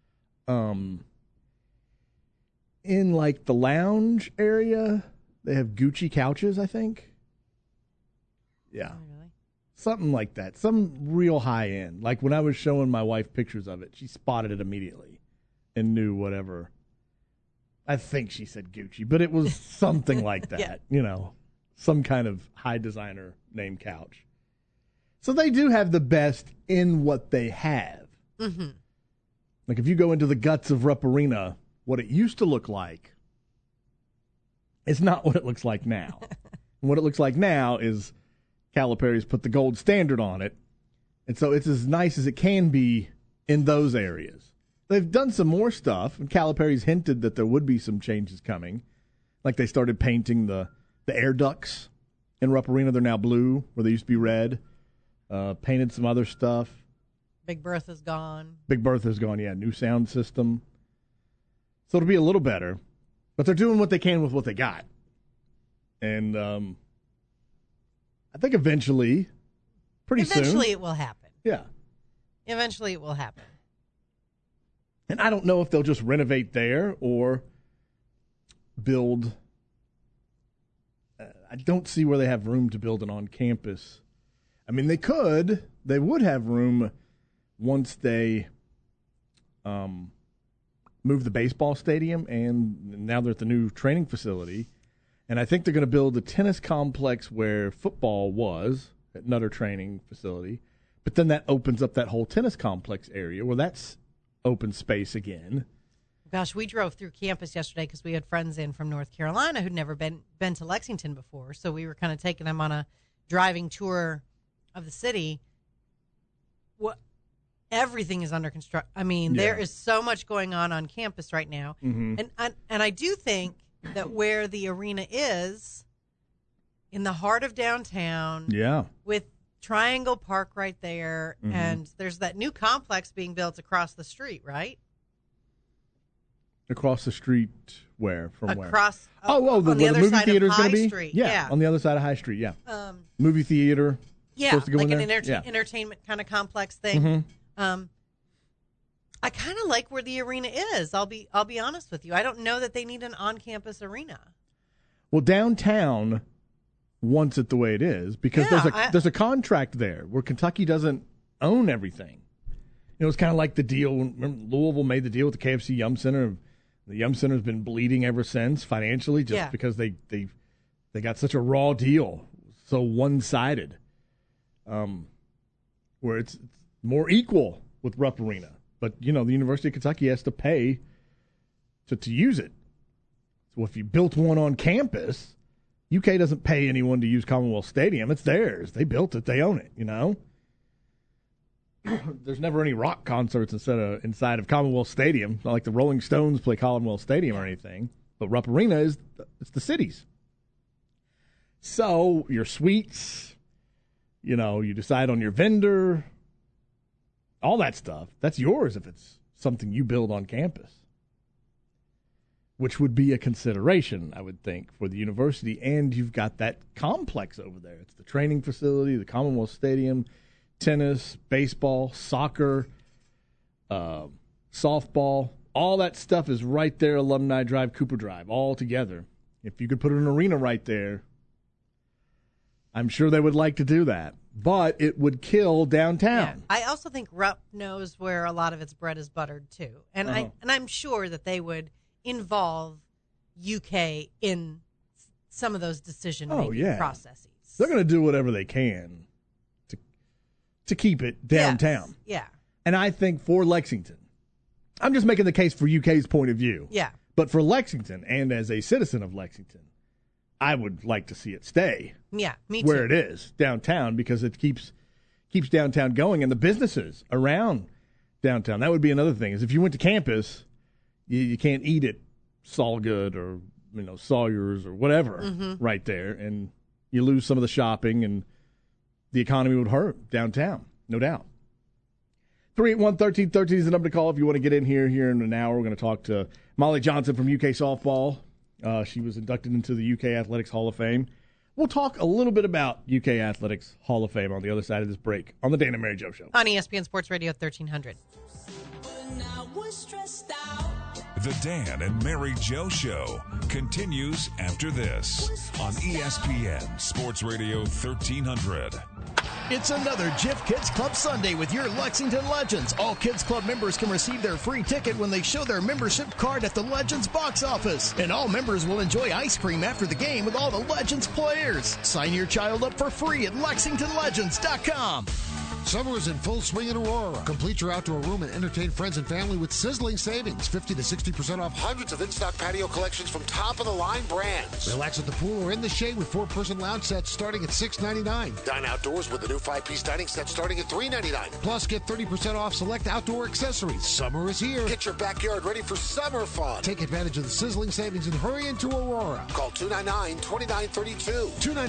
In like the lounge area, they have Gucci couches, I think. Yeah. Oh, really? Something like that. Some real high end. Like when I was showing my wife pictures of it, she spotted it immediately and knew whatever. I think she said Gucci, but it was something like that. Yeah. You know, some kind of high designer name couch. So they do have the best in what they have. Mm-hmm. Like if you go into the guts of Rupp Arena, what it used to look like is not what it looks like now. And what it looks like now is Calipari's put the gold standard on it. And so it's as nice as it can be in those areas. They've done some more stuff, and Calipari's hinted that there would be some changes coming. Like they started painting the air ducts in Rupp Arena. They're now blue, where they used to be red. Painted some other stuff. Big Bertha's gone. Big Bertha's gone, yeah. New sound system. So it'll be a little better. But they're doing what they can with what they got. And I think eventually, pretty soon. Eventually it will happen. Yeah. Eventually it will happen. And I don't know if they'll just renovate there or build. I don't see where they have room to build an on-campus. I mean, they could. They would have room once they move the baseball stadium, and now they're at the new training facility. And I think they're going to build a tennis complex where football was at Nutter Training Facility. But then that opens up that whole tennis complex area where that's open space again. Gosh, we drove through campus yesterday because we had friends in from North Carolina who'd never been to Lexington before. So we were kind of taking them on a driving tour of the city. Everything is under construction. I mean, there is so much going on campus right now. Mm-hmm. And I do think that where the arena is, in the heart of downtown, with Triangle Park right there, and there's that new complex being built across the street, right? Across the street where? From where? Across. The movie theater is going to be? Street. Yeah, on the other side of High Street, yeah. Movie theater. Yeah, to go like in an there? entertainment kind of complex thing. Mm-hmm. I kind of like where the arena is. I'll be honest with you. I don't know that they need an on-campus arena. Well, downtown wants it the way it is because there's a contract there where Kentucky doesn't own everything. You know, it's kind of like the deal. Remember Louisville made the deal with the KFC Yum Center. The Yum Center's been bleeding ever since financially, just because they got such a raw deal, so one-sided. Where it's more equal with Rupp Arena. But, you know, the University of Kentucky has to pay to use it. So if you built one on campus, UK doesn't pay anyone to use Commonwealth Stadium. It's theirs. They built it. They own it, you know? There's never any rock concerts inside of Commonwealth Stadium. Not like the Rolling Stones play Commonwealth Stadium or anything. But Rupp Arena it's the city's. So your suites, you decide on your vendor, all that stuff. That's yours if it's something you build on campus, which would be a consideration, I would think, for the university. And you've got that complex over there. It's the training facility, the Commonwealth Stadium, tennis, baseball, soccer, softball. All that stuff is right there, Alumni Drive, Cooper Drive, all together. If you could put an arena right there, I'm sure they would like to do that. But it would kill downtown. Yeah. I also think Rupp knows where a lot of its bread is buttered, too. And I'm sure that they would involve UK in some of those decision-making processes. They're going to do whatever they can to keep it downtown. Yes. Yeah. And I think for Lexington, I'm just making the case for UK's point of view. Yeah. But for Lexington, and as a citizen of Lexington, I would like to see it stay. Yeah, me too. Where it is, downtown, because it keeps downtown going, and the businesses around downtown. That would be another thing, is if you went to campus, you can't eat at Solgood or Sawyer's or whatever right there, and you lose some of the shopping, and the economy would hurt downtown, no doubt. 381-1313 is the number to call if you want to get in here in an hour. We're going to talk to Molly Johnson from UK Softball. She was inducted into the UK Athletics Hall of Fame. We'll talk a little bit about UK Athletics Hall of Fame on the other side of this break on the Dan and Mary Jo Show. On ESPN Sports Radio 1300. The Dan and Mary Jo Show continues after this on ESPN Sports Radio 1300. It's another Jif Kids Club Sunday with your Lexington Legends. All Kids Club members can receive their free ticket when they show their membership card at the Legends box office. And all members will enjoy ice cream after the game with all the Legends players. Sign your child up for free at LexingtonLegends.com. Summer is in full swing in Aurora. Complete your outdoor room and entertain friends and family with sizzling savings. 50 to 60% off hundreds of in-stock patio collections from top-of-the-line brands. Relax at the pool or in the shade with 4-person lounge sets starting at $6.99. Dine outdoors with the new 5-piece dining set starting at $3.99. Plus, get 30% off select outdoor accessories. Summer is here. Get your backyard ready for summer fun. Take advantage of the sizzling savings and hurry into Aurora. Call 299-2932.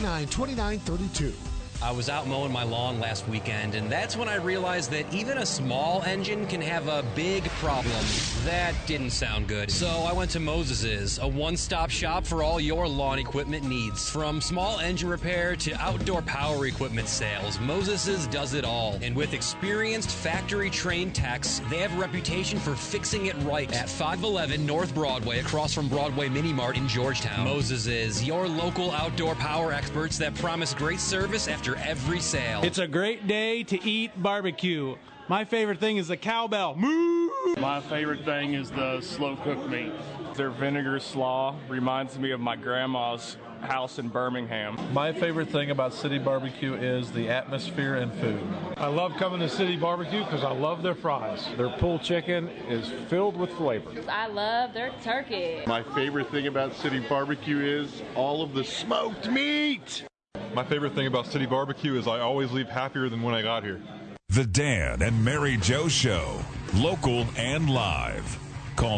299-2932. I was out mowing my lawn last weekend, and that's when I realized that even a small engine can have a big problem. That didn't sound good. So I went to Moses's, a one-stop shop for all your lawn equipment needs. From small engine repair to outdoor power equipment sales, Moses's does it all. And with experienced factory-trained techs, they have a reputation for fixing it right at 511 North Broadway, across from Broadway Mini Mart in Georgetown. Moses's, your local outdoor power experts that promise great service after every sale. It's a great day to eat barbecue. My favorite thing is the cowbell. Moo! My favorite thing is the slow-cooked meat. Their vinegar slaw reminds me of my grandma's house in Birmingham. My favorite thing about City Barbecue is the atmosphere and food. I love coming to City Barbecue because I love their fries. Their pulled chicken is filled with flavor. I love their turkey. My favorite thing about City Barbecue is all of the smoked meat. My favorite thing about City Barbecue is I always leave happier than when I got here. The Dan and Mary Jo Show, local and live. Call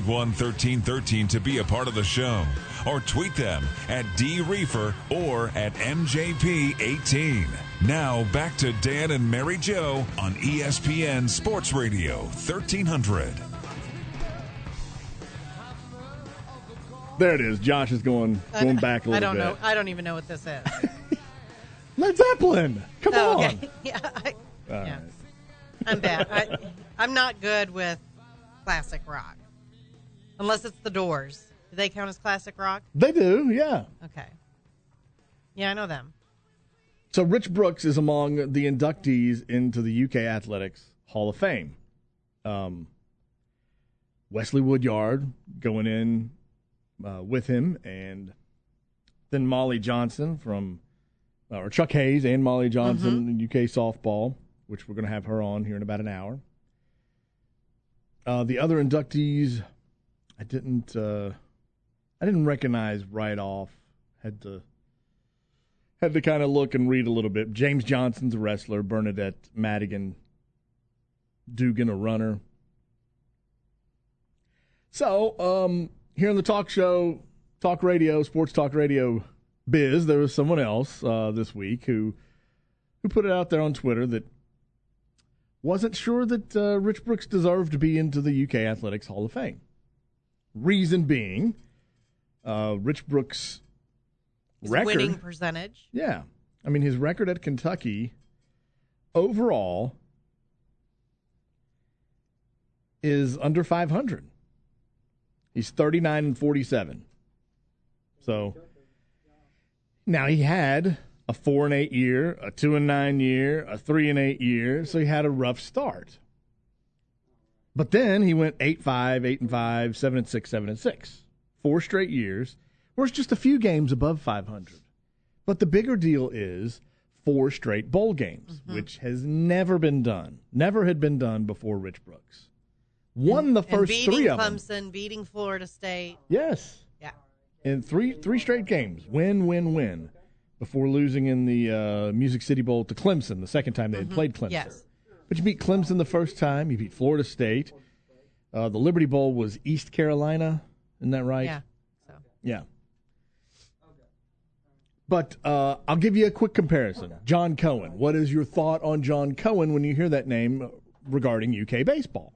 381-1313 to be a part of the show, or tweet them at DReefer or at MJP18. Now back to Dan and Mary Jo on ESPN Sports Radio 1300. There it is. Josh is going back a little bit. I don't know. I don't even know what this is. Led Zeppelin. Come on. Okay. Yeah. I'm bad. I'm not good with classic rock. Unless it's the Doors. Do they count as classic rock? They do, yeah. Okay. Yeah, I know them. So Rich Brooks is among the inductees into the UK Athletics Hall of Fame. Wesley Woodyard going in with him, and then Molly Johnson or Chuck Hayes and Molly Johnson in UK softball, which we're going to have her on here in about an hour. The other inductees, I didn't recognize right off. Had to kind of look and read a little bit. James Johnson's a wrestler. Bernadette Madigan Dugan, a runner. So, here on the talk show, Sports Talk Radio biz, there was someone else this week who put it out there on Twitter that wasn't sure that Rich Brooks deserved to be into the UK Athletics Hall of Fame. Reason being, Rich Brooks' record, winning percentage. Yeah. I mean, his record at Kentucky overall is under 500. He's 39-47. So now he had a 4-8 year, a 2-9 year, a 3-8 year. So he had a rough start. But then he went 8-5, 8-5, 7-6, 7-6. 4 straight years, where it's just a few games above 500. But the bigger deal is 4 straight bowl games, which has never been done. Never had been done before Rich Brooks. Won the first 3 of them. Beating Clemson, beating Florida State. Yes. Yeah. In three straight games. Win. Before losing in the Music City Bowl to Clemson the second time they had played Clemson. Yes. But you beat Clemson the first time. You beat Florida State. The Liberty Bowl was East Carolina. Isn't that right? Yeah. Yeah. But I'll give you a quick comparison. John Cohen. What is your thought on John Cohen when you hear that name regarding UK baseball?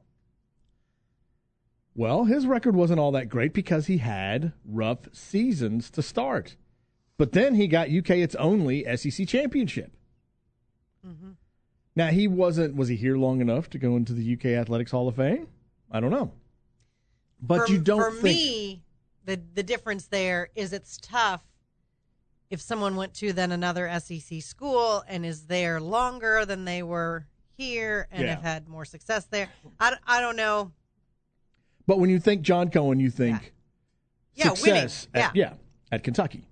Well, his record wasn't all that great because he had rough seasons to start. But then he got UK its only SEC championship. Mm-hmm. Now, was he here long enough to go into the UK Athletics Hall of Fame? I don't know. But you don't think... For me, the difference there is it's tough if someone went to then another SEC school and is there longer than they were here and have had more success there. I don't know. But when you think John Cohen, you think success winning. At Kentucky.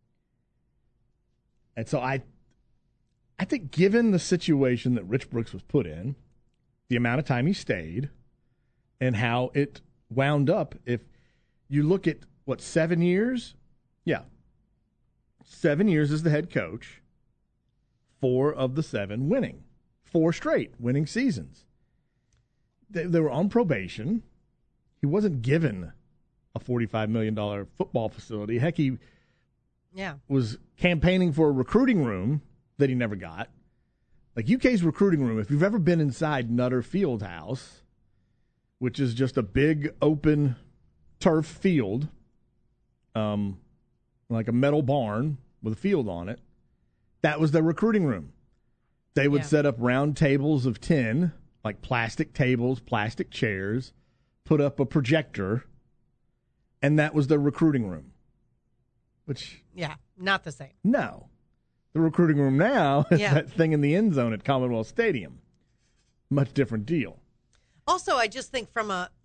And so I think given the situation that Rich Brooks was put in, the amount of time he stayed, and how it wound up, if you look at, 7 years? Yeah. 7 years as the head coach, 4 of the 7 winning. 4 straight winning seasons. They were on probation. He wasn't given a $45 million football facility. Heck, he was campaigning for a recruiting room that he never got. Like UK's recruiting room, if you've ever been inside Nutter Fieldhouse, which is just a big open turf field, like a metal barn with a field on it, that was their recruiting room. They would set up round tables of 10, like plastic tables, plastic chairs, put up a projector, and that was their recruiting room. Which... yeah, not the same. No. The recruiting room now is that thing in the end zone at Commonwealth Stadium. Much different deal. Also, I just think from a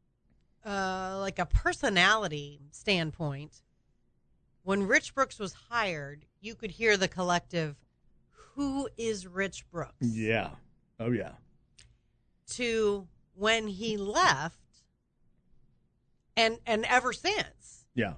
personality standpoint, when Rich Brooks was hired, you could hear the collective, who is Rich Brooks? Yeah. Oh, yeah. To when he left, and ever since. Yeah.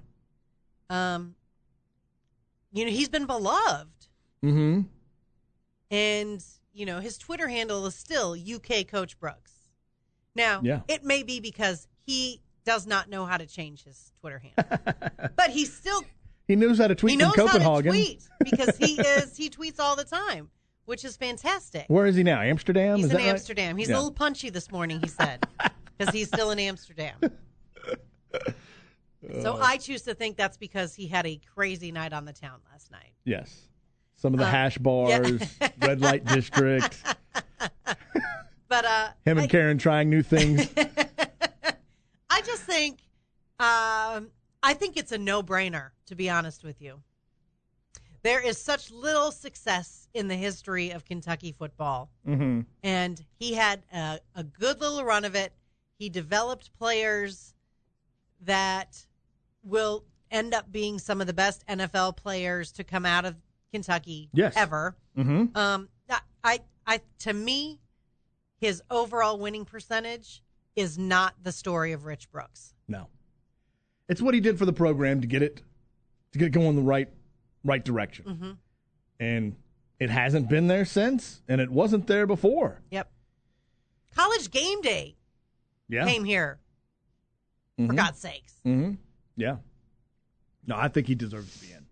He's been beloved. Mm-hmm. And, his Twitter handle is still UK Coach Brooks. Now, it may be because he does not know how to change his Twitter handle. But he knows how to tweet from Copenhagen. He knows how to tweet because he tweets all the time, which is fantastic. Where is he now? Amsterdam? He's is in that Amsterdam. Right? He's a little punchy this morning, he said, because he's still in Amsterdam. So I choose to think that's because he had a crazy night on the town last night. Yes. Some of the hash bars, red light district. But him and Karen trying new things. I just think I think it's a no-brainer, to be honest with you. There is such little success in the history of Kentucky football. Mm-hmm. And he had a good little run of it. He developed players that will end up being some of the best NFL players to come out of Kentucky ever. Mm-hmm. To me, his overall winning percentage is not the story of Rich Brooks. No. It's what he did for the program to get it going the right direction. Mm-hmm. And it hasn't been there since, and it wasn't there before. Yep. College Game Day came here, for God's sakes. Mm-hmm. Yeah. No, I think he deserves to be in. Yeah.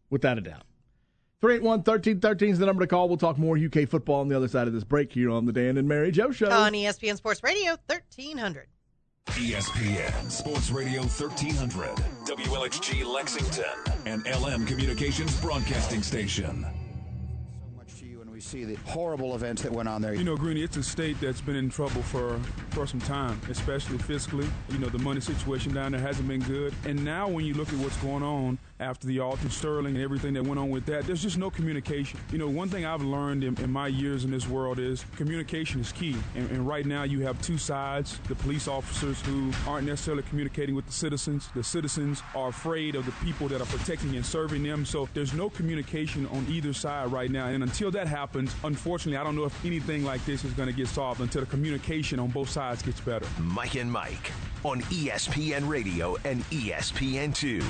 without a doubt. 381-1313 is the number to call. We'll talk more UK football on the other side of this break here on the Dan and Mary Joe Show. On ESPN Sports Radio 1300. ESPN Sports Radio 1300, WLXG Lexington, and LM Communications Broadcasting Station. We see the horrible events that went on there. You know, Greeny, it's a state that's been in trouble for some time, especially fiscally. You know, the money situation down there hasn't been good. And now when you look at what's going on after the Alton Sterling and everything that went on with that, there's just no communication. You know, one thing I've learned in my years in this world is communication is key. And right now you have two sides, the police officers who aren't necessarily communicating with the citizens. The citizens are afraid of the people that are protecting and serving them. So there's no communication on either side right now. And until that happens, unfortunately, I don't know if anything like this is going to get solved until the communication on both sides gets better. Mike and Mike on ESPN Radio and ESPN2.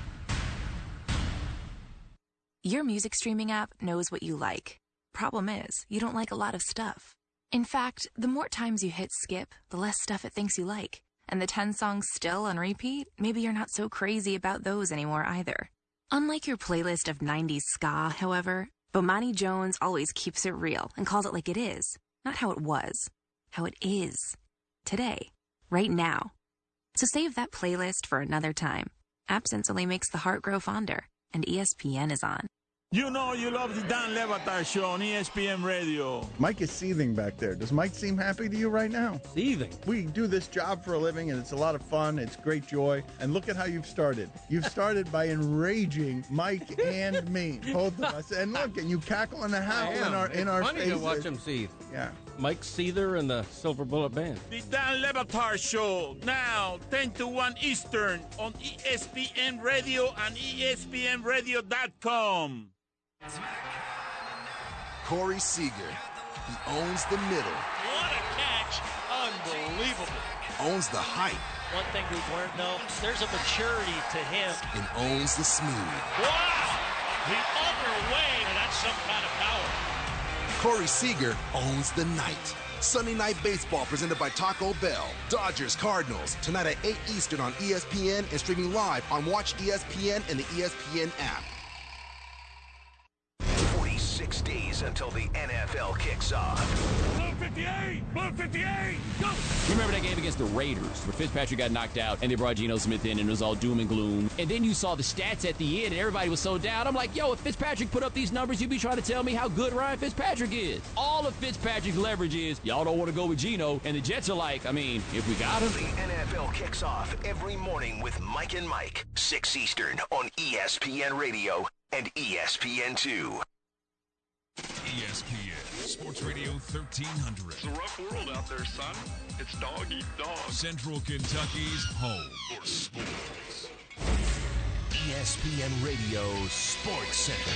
Your music streaming app knows what you like. Problem is, you don't like a lot of stuff. In fact, the more times you hit skip, the less stuff it thinks you like. And the 10 songs still on repeat, maybe you're not so crazy about those anymore either. Unlike your playlist of 90s ska, however, Bomani Jones always keeps it real and calls it like it is. Not how it was. How it is. Today. Right now. So save that playlist for another time. Absence only makes the heart grow fonder. And ESPN is on. You know you love the Dan Le Batard Show on ESPN Radio. Mike is seething back there. Does Mike seem happy to you right now? Seething. We do this job for a living, and it's a lot of fun. It's great joy. And look at how you've started. You've started by enraging Mike and me, both of us. And look, and you cackle in the house in our funny faces. to watch him seethe. Yeah. Mike Seether and the Silver Bullet Band. The Dan Le Batard Show, now 10 to 1 Eastern on ESPN Radio and ESPNRadio.com. Corey Seager, he owns the middle. What a catch. Unbelievable. Owns the height. One thing we've learned, though, there's a maturity to him. And owns the smooth. Wow. The other way. That's some kind of power. Corey Seager owns the night. Sunday Night Baseball presented by Taco Bell. Dodgers, Cardinals, tonight at 8 Eastern on ESPN and streaming live on Watch ESPN and the ESPN app. 46 days until the NFL kicks off. Blue 58! Blue 58! Go! You remember that game against the Raiders where Fitzpatrick got knocked out and they brought Geno Smith in and it was all doom and gloom. And then you saw the stats at the end and everybody was so down. I'm like, yo, if Fitzpatrick put up these numbers, you'd be trying to tell me how good Ryan Fitzpatrick is. All of Fitzpatrick's leverage is, y'all don't want to go with Geno. And the Jets are like, I mean, if we got him. The NFL kicks off every morning with Mike and Mike, 6 Eastern on ESPN Radio and ESPN2. ESPN Sports Radio 1300. It's a rough world out there, son. It's dog eat dog. Central Kentucky's home for sports. ESPN Radio Sports Center.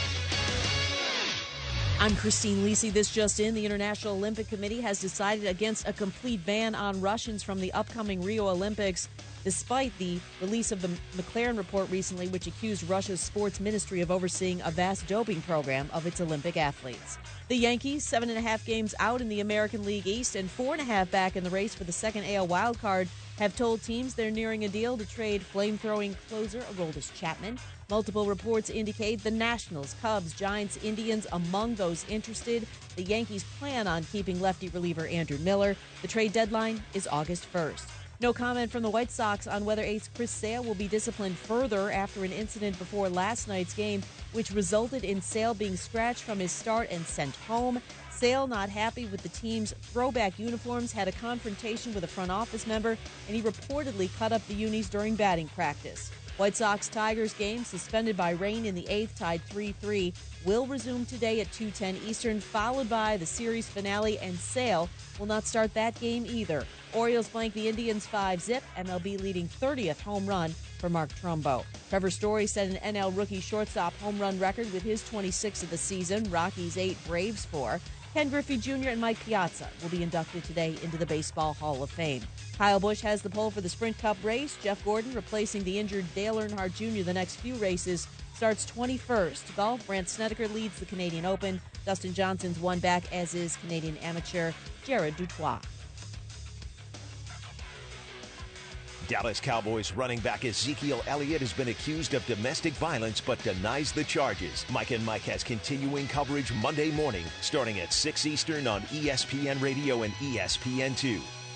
I'm Christine Lisi. This just in. The International Olympic Committee has decided against a complete ban on Russians from the upcoming Rio Olympics, despite the release of the McLaren report recently, which accused Russia's sports ministry of overseeing a vast doping program of its Olympic athletes. The Yankees, 7.5 games out in the American League East and 4.5 back in the race for the second AL wildcard, have told teams they're nearing a deal to trade flame-throwing closer Aroldis Chapman. Multiple reports indicate the Nationals, Cubs, Giants, Indians among those interested. The Yankees plan on keeping lefty reliever Andrew Miller. The trade deadline is August 1st. No comment from the White Sox on whether ace Chris Sale will be disciplined further after an incident before last night's game, which resulted in Sale being scratched from his start and sent home. Sale, not happy with the team's throwback uniforms, had a confrontation with a front office member, and he reportedly cut up the unis during batting practice. White Sox-Tigers game, suspended by rain in the 8th, tied 3-3, will resume today at 2:10 Eastern, followed by the series finale, and Sale will not start that game either. Orioles blank the Indians 5-zip, MLB leading 30th home run for Mark Trumbo. Trevor Story set an NL rookie shortstop home run record with his 26th of the season, Rockies 8, Braves 4. Ken Griffey Jr. and Mike Piazza will be inducted today into the Baseball Hall of Fame. Kyle Busch has the pole for the Sprint Cup race. Jeff Gordon, replacing the injured Dale Earnhardt Jr. the next few races, starts 21st. Golf, Brandt Snedeker leads the Canadian Open. Dustin Johnson's one back, as is Canadian amateur Jared Dutois. Dallas Cowboys running back Ezekiel Elliott has been accused of domestic violence but denies the charges. Mike and Mike has continuing coverage Monday morning starting at 6 Eastern on ESPN Radio and ESPN2.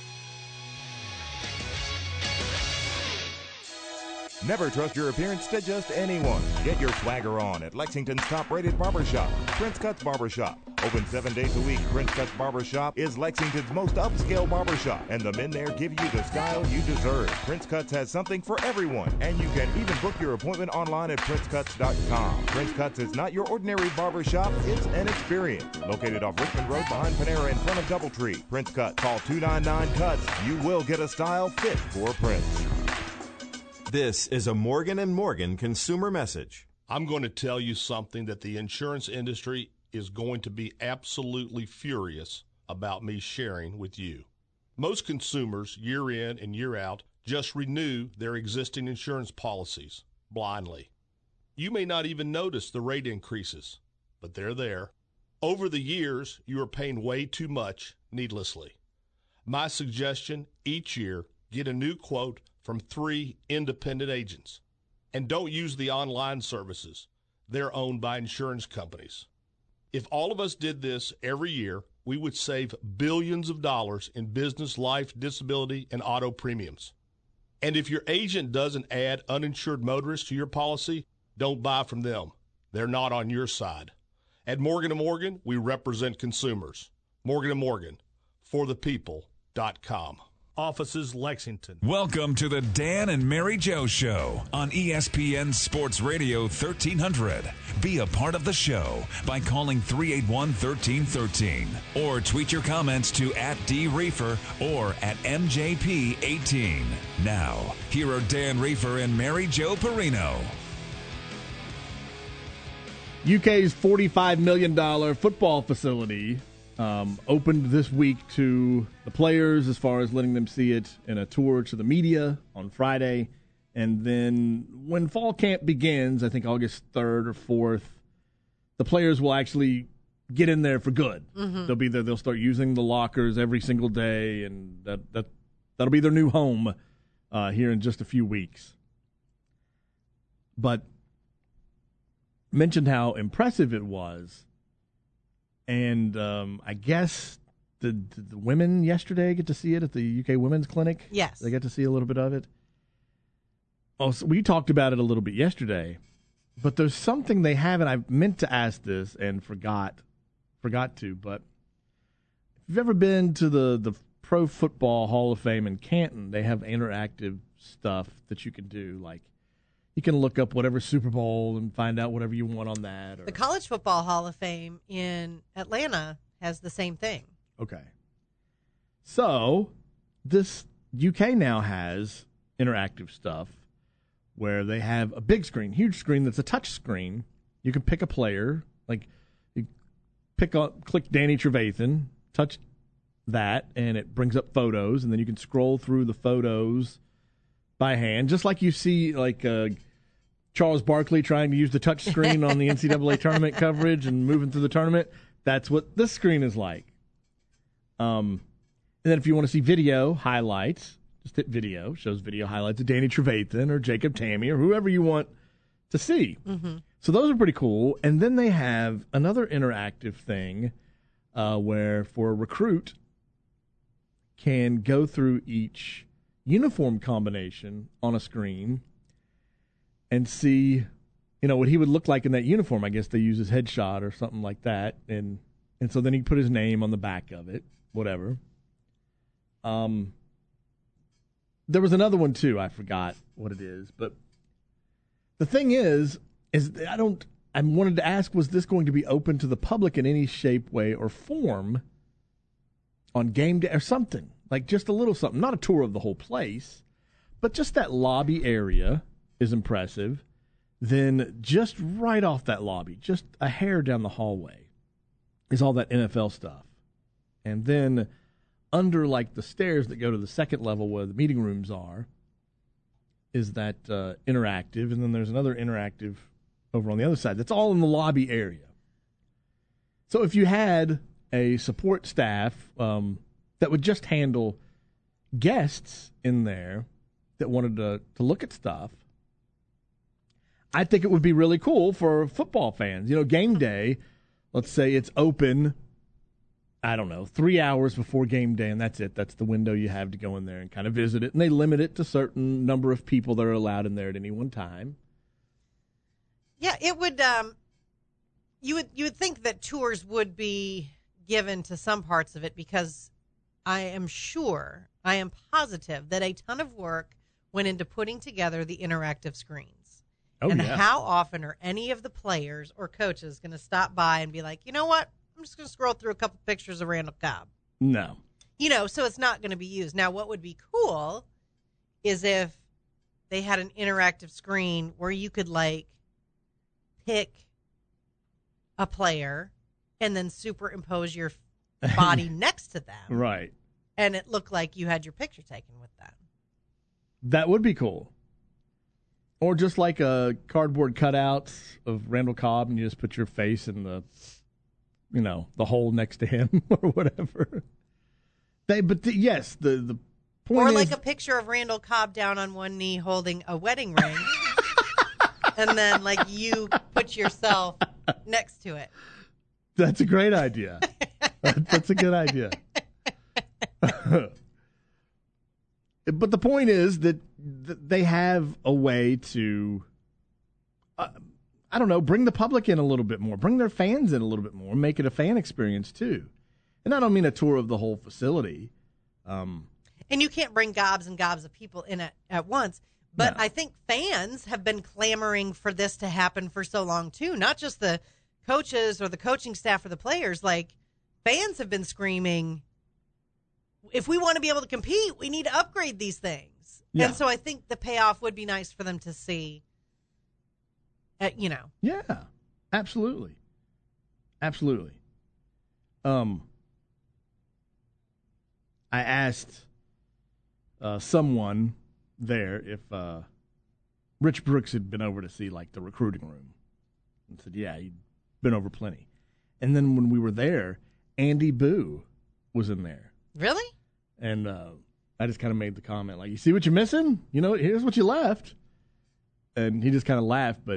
Never trust your appearance to just anyone. Get your swagger on at Lexington's top-rated barbershop, Prince Cuts Barbershop. Open 7 days a week, Prince Cuts Barbershop is Lexington's most upscale barbershop, and the men there give you the style you deserve. Prince Cuts has something for everyone, and you can even book your appointment online at PrinceCuts.com. Prince Cuts is not your ordinary barbershop, it's an experience. Located off Richmond Road behind Panera in front of Doubletree. Prince Cuts. Call 299-CUTS. You will get a style fit for Prince. This is a Morgan & Morgan consumer message. I'm going to tell you something that the insurance industry is going to be absolutely furious about me sharing with you. Most consumers, year in and year out, just renew their existing insurance policies blindly. You may not even notice the rate increases, but they're there. Over the years, you are paying way too much needlessly. My suggestion, each year, get a new quote from 3 independent agents. And don't use the online services. They're owned by insurance companies. If all of us did this every year, we would save billions of dollars in business, life, disability, and auto premiums. And if your agent doesn't add uninsured motorists to your policy, don't buy from them. They're not on your side. At Morgan & Morgan, we represent consumers. Morgan & Morgan, forthepeople.com. Offices, Lexington. Welcome to the Dan and Mary Jo Show on ESPN Sports Radio 1300. Be a part of the show by calling 381-1313 or tweet your comments to @DReefer or @MJP18. Now, here are Dan Reefer and Mary Jo Perino. UK's $45 million football facility opened this week to the players as far as letting them see it in a tour to the media on Friday. And then when fall camp begins, I think August 3rd or 4th, the players will actually get in there for good. Mm-hmm. They'll be there. They'll start using the lockers every single day, and that'll be their new home here in just a few weeks. But mentioned how impressive it was. And I guess did the women yesterday get to see it at the UK Women's Clinic? Yes. They got to see a little bit of it? Oh, so we talked about it a little bit yesterday. But there's something they haven't. I meant to ask this and forgot to. But if you've ever been to the Pro Football Hall of Fame in Canton, they have interactive stuff that you can do. Like you can look up whatever Super Bowl and find out whatever you want on that. Or... The College Football Hall of Fame in Atlanta has the same thing. Okay. So this UK now has interactive stuff where they have a big screen, huge screen that's a touch screen. You can pick a player, like you click Danny Trevathan, touch that, and it brings up photos, and then you can scroll through the photos by hand, just like you see like Charles Barkley trying to use the touch screen on the NCAA tournament coverage and moving through the tournament. That's what this screen is like. And then if you want to see video highlights, just hit video, shows video highlights of Danny Trevathan or Jacob Tamme or whoever you want to see. Mm-hmm. So those are pretty cool. And then they have another interactive thing where for a recruit can go through each uniform combination on a screen and see, what he would look like in that uniform. I guess they use his headshot or something like that. And so then he put his name on the back of it, whatever. There was another one too. I forgot what it is, but the thing is I wanted to ask, was this going to be open to the public in any shape, way, or form on game day or something? Like just a little something, not a tour of the whole place, but just that lobby area is impressive. Then just right off that lobby, just a hair down the hallway, is all that NFL stuff. And then under like the stairs that go to the second level where the meeting rooms are, is that interactive. And then there's another interactive over on the other side. That's all in the lobby area. So if you had a support staff that would just handle guests in there, that wanted to look at stuff, I think it would be really cool for football fans. Game day, let's say it's open, 3 hours before game day, and that's it. That's the window you have to go in there and kind of visit it. And they limit it to a certain number of people that are allowed in there at any one time. Yeah, it would. You would think that tours would be given to some parts of it, because I am positive that a ton of work went into putting together the interactive screens. Oh, and yeah. How often are any of the players or coaches going to stop by and be like, you know what? I'm just going to scroll through a couple pictures of Randall Cobb. No. So it's not going to be used. Now, what would be cool is if they had an interactive screen where you could, pick a player and then superimpose your body next to them. Right. And it looked like you had your picture taken with them. That would be cool. Or just like a cardboard cutout of Randall Cobb, and you just put your face in the hole next to him or whatever. Yes, the point or is, like a picture of Randall Cobb down on one knee holding a wedding ring, and then you put yourself next to it. That's a great idea. That's a good idea. But the point is that they have a way to, bring the public in a little bit more, bring their fans in a little bit more, make it a fan experience too. And I don't mean a tour of the whole facility. And you can't bring gobs and gobs of people in at once. But no. I think fans have been clamoring for this to happen for so long too. Not just the coaches or the coaching staff or the players. Fans have been screaming, if we want to be able to compete, we need to upgrade these things. Yeah. And so I think the payoff would be nice for them to see, Yeah, absolutely. Absolutely. I asked someone there if Rich Brooks had been over to see, the recruiting room. And said, yeah, he'd been over plenty. And then when we were there, Andy Boo was in there. Really? And I just kind of made the comment, you see what you're missing? Here's what you left. And he just kind of laughed, but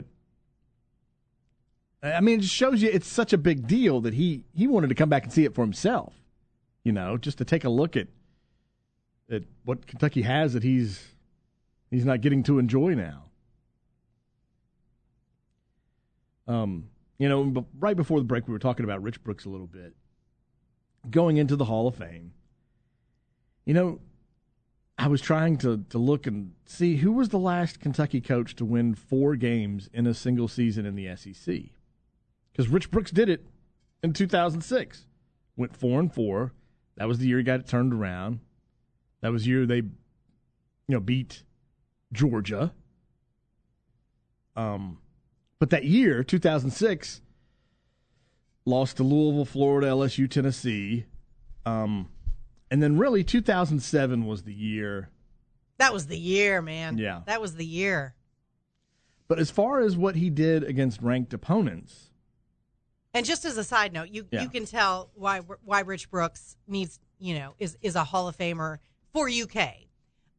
it just shows you it's such a big deal that he wanted to come back and see it for himself. Just to take a look at what Kentucky has that he's not getting to enjoy now. Right before the break, we were talking about Rich Brooks a little bit. Going into the Hall of Fame, I was trying to look and see who was the last Kentucky coach to win 4 games in a single season in the SEC. Because Rich Brooks did it in 2006. Went 4-4. That was the year he got it turned around. That was the year they, beat Georgia. But that year, 2006, lost to Louisville, Florida, LSU, Tennessee. And then really 2007 was the year. That was the year, man. Yeah. That was the year. But as far as what he did against ranked opponents. And just as a side note, you can tell why Rich Brooks needs, is a Hall of Famer for UK.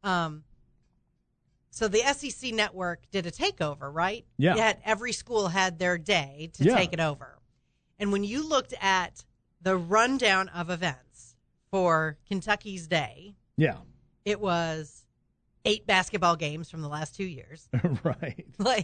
So the SEC network did a takeover, right? Yeah. Every school had their day to take it over. And when you looked at the rundown of events for Kentucky's day, it was 8 basketball games from the last 2 years. Right.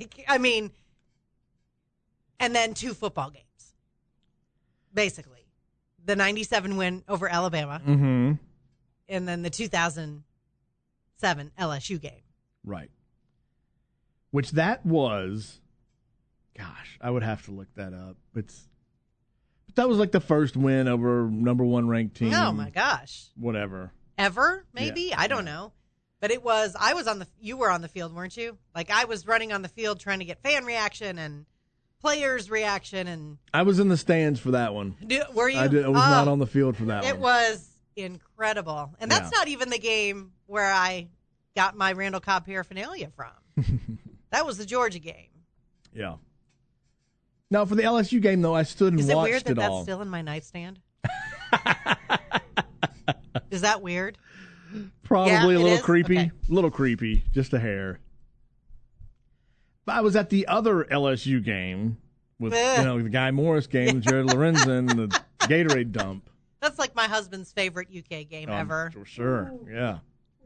And then 2 football games. Basically. The 97 win over Alabama. Mm-hmm. And then the 2007 LSU game. Right. Which that was, gosh, I would have to look that up. But that was the first win over number 1 ranked team. Oh my gosh. Whatever. Ever, maybe? Yeah. I don't know. But you were on the field, weren't you? I was running on the field trying to get fan reaction and players' reaction. And I was in the stands for that one. Were you? I was not on the field for that one. It was incredible. And that's not even the game where I got my Randall Cobb paraphernalia from. That was the Georgia game. Yeah. Now, for the LSU game, though, I stood and watched it all. Is it weird that that's still in my nightstand? Is that weird? Probably a little is? creepy. Okay. A little creepy. Just a hair. But I was at the other LSU game with the Guy Morris game with Jared Lorenzen, the Gatorade dump. That's like my husband's favorite UK game ever. For sure, yeah.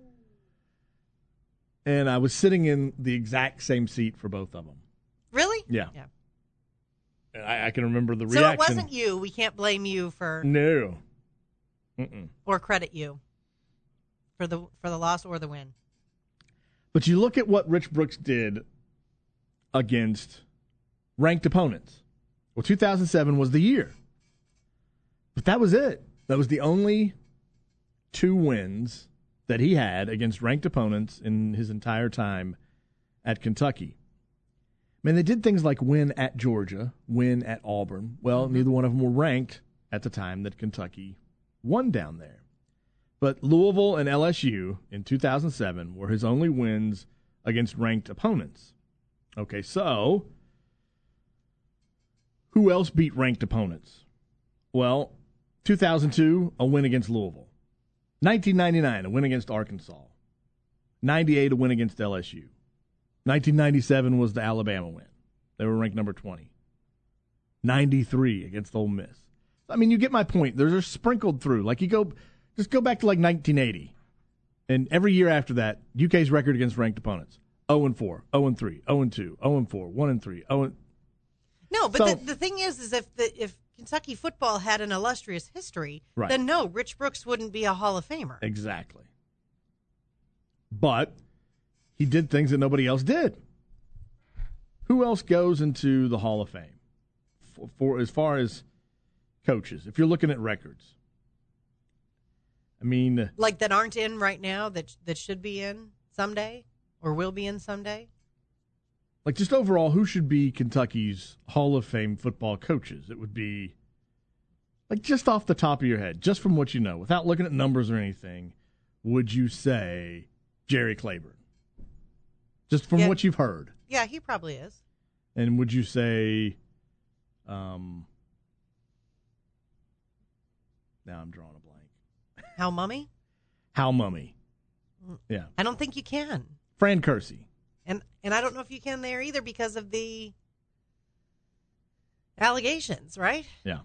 And I was sitting in the exact same seat for both of them. Really? Yeah. And I can remember the So reaction. it wasn't you. We can't blame you for No. or credit you for the loss or the win. But you look at what Rich Brooks did against ranked opponents. Well, 2007 was the year. But that was it. That was the only 2 wins that he had against ranked opponents in his entire time at Kentucky. I mean, they did things like win at Georgia, win at Auburn. Well, neither one of them were ranked at the time that Kentucky won down there. But Louisville and LSU in 2007 were his only wins against ranked opponents. Okay, so who else beat ranked opponents? Well, 2002, a win against Louisville. 1999, a win against Arkansas. 98, a win against LSU. 1997 was the Alabama win. They were ranked number 20. 93 against Ole Miss. I mean, you get my point. They're sprinkled through. Like, just go back to like 1980. And every year after that, UK's record against ranked opponents. 0-4, 0-3, 0-2, 0-4, 1-3, 0. No, but So- the thing is if Kentucky football had an illustrious history, Right. then no, Rich Brooks wouldn't be a Hall of Famer. Exactly. But he did things that nobody else did. Who else goes into the Hall of Fame for as far as coaches? If you're looking at records, I mean, Like that aren't in right now that should be in someday or will be in someday. like just overall, who should be Kentucky's Hall of Fame football coaches? It would be like just off the top of your head, just from what you know, without looking at numbers or anything. Would you say Jerry Claiborne? Just from what you've heard. Yeah, he probably is. And would you say, now I'm drawing a blank. Hal Mummy? Hal Mummy. Yeah. I don't think you can. Fran Kersey. And I don't know if you can there either because of the allegations, right? Yeah.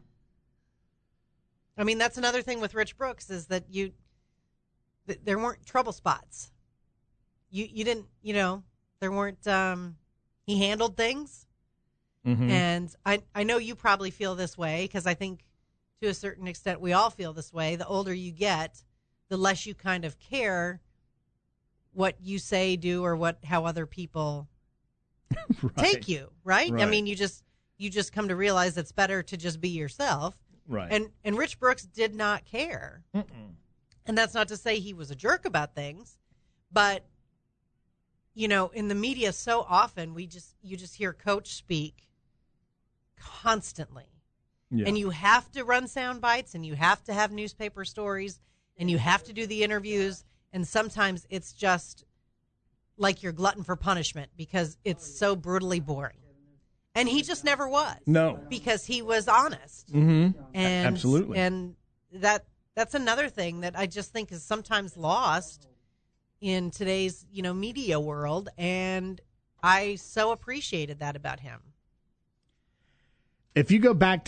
I mean, that's another thing with Rich Brooks is that there weren't trouble spots. You didn't, there weren't, he handled things. Mm-hmm. And I know you probably feel this way because I think to a certain extent we all feel this way. The older you get, the less you kind of care what you say, do, or how other people take you, right? I mean, you just come to realize it's better to just be yourself. Right. And Rich Brooks did not care. And that's not to say he was a jerk about things, but in the media so often you just hear coach speak constantly. Yeah. And you have to run sound bites and you have to have newspaper stories and you have to do the interviews, and sometimes it's just like you're glutton for punishment because it's so brutally boring. And he just never was. No. Because he was honest. Mm-hmm. And absolutely. And that's another thing that I just think is sometimes lost in today's, media world, and I so appreciated that about him. If you go back to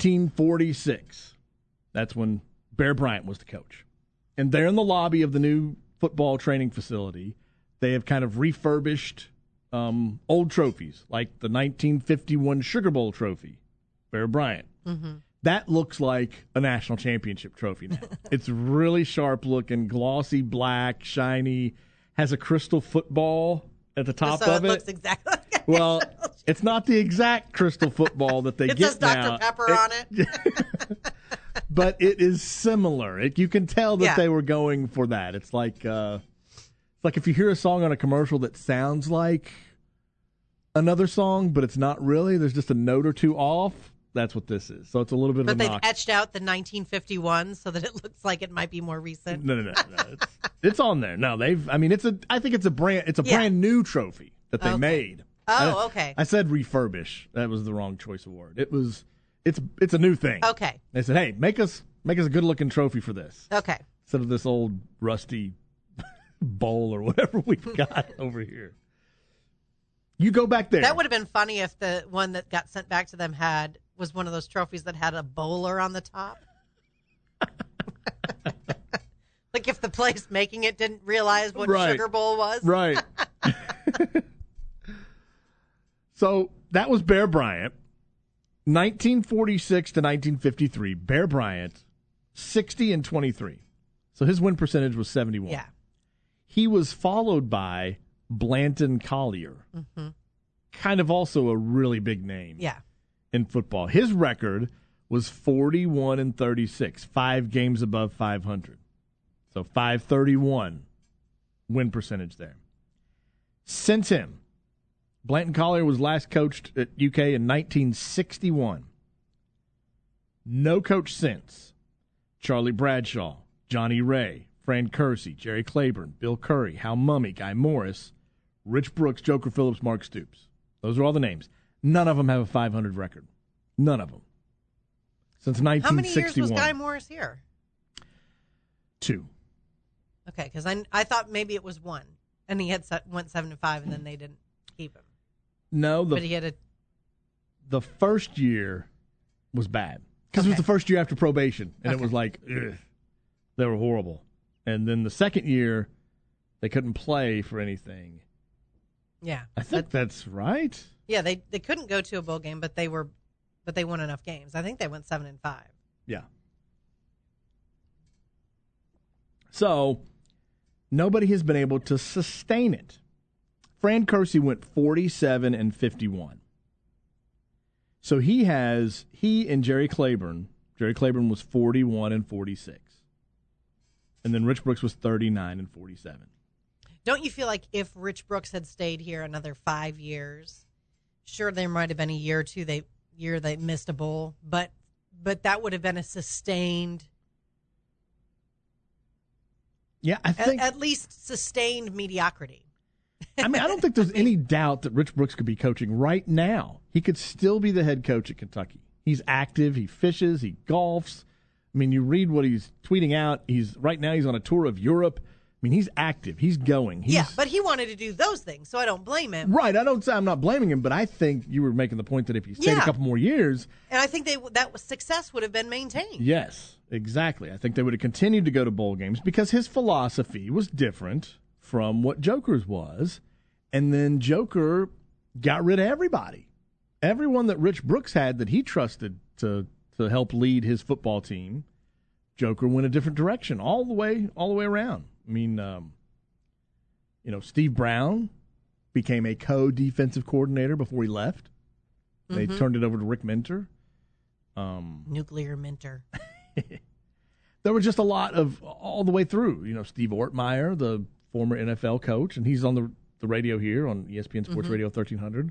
1946, that's when Bear Bryant was the coach. And there in the lobby of the new football training facility, they have kind of refurbished old trophies, like the 1951 Sugar Bowl trophy, Bear Bryant. Mm-hmm. That looks like a national championship trophy now. It's really sharp looking, glossy black, shiny, has a crystal football at the top so of it. Looks exactly like well, it's not the exact crystal football that they it get says Dr. now. Pepper on it. But it is similar. You can tell that they were going for that. It's like if you hear a song on a commercial that sounds like another song, but it's not really. There's just a note or two off. That's what this is. So it's a little bit but of a they've knock. etched out the 1951 so that it looks like it might be more recent. No. It's on there. No, I think it's a brand new trophy that they made. Oh, okay. I said refurbish. That was the wrong choice of word. It's a new thing. Okay. They said, "Hey, make us a good looking trophy for this." Okay. instead of this old rusty bowl or whatever we've got over here. You go back there. That would have been funny if the one that got sent back to them was one of those trophies that had a bowler on the top. Like if the place making it didn't realize what Sugar Bowl was. Right. So that was Bear Bryant. 1946 to 1953, Bear Bryant, 60-23. So his win percentage was 71. Yeah. He was followed by Blanton Collier. Mm-hmm. Kind of also a really big name. Yeah. In football. His record was 41-36, 5 games above 500. So 531 win percentage there. Since him, Blanton Collier was last coached at UK in 1961. No coach since. Charlie Bradshaw, Johnny Ray, Fran Kersey, Jerry Claiborne, Bill Curry, Hal Mumme, Guy Morris, Rich Brooks, Joker Phillips, Mark Stoops. Those are all the names. None of them have a 500 record. None of them. Since 1961. How many years was Guy Morris here? 2. Okay, because I thought maybe it was 1, and he went 7-5, and then they didn't keep him. No, but he had the first year was bad because it was the first year after probation, and it was like ugh, they were horrible. And then the second year, they couldn't play for anything. Yeah, I think that's right. Yeah, they couldn't go to a bowl game, but they won enough games. I think they went 7-5. Yeah. So nobody has been able to sustain it. Fran Kersey went 47-51. So he and Jerry Claiborne was 41-46. And then Rich Brooks was 39-47. Don't you feel like if Rich Brooks had stayed here another 5 years, sure there might have been a year or two they missed a bowl, but that would have been a sustained. Yeah, I think at least sustained mediocrity. I mean, I don't think there's any doubt that Rich Brooks could be coaching right now. He could still be the head coach at Kentucky. He's active. He fishes. He golfs. I mean, you read what he's tweeting out. Right now he's on a tour of Europe. I mean, he's active. He's going. Yeah, but he wanted to do those things, so I don't blame him. Right. I'm not blaming him, but I think you were making the point that if he stayed a couple more years. And I think that success would have been maintained. Yes, exactly. I think they would have continued to go to bowl games because his philosophy was different from what Joker's was. And then Joker got rid of everybody. Everyone that Rich Brooks had that he trusted to help lead his football team, Joker went a different direction all the way around. I mean, Steve Brown became a co-defensive coordinator before he left. They turned it over to Rick Minter. Nuclear Minter. There was just a lot of all the way through. Steve Ortmeyer, the former NFL coach, and he's on the radio here on ESPN Sports Radio 1300.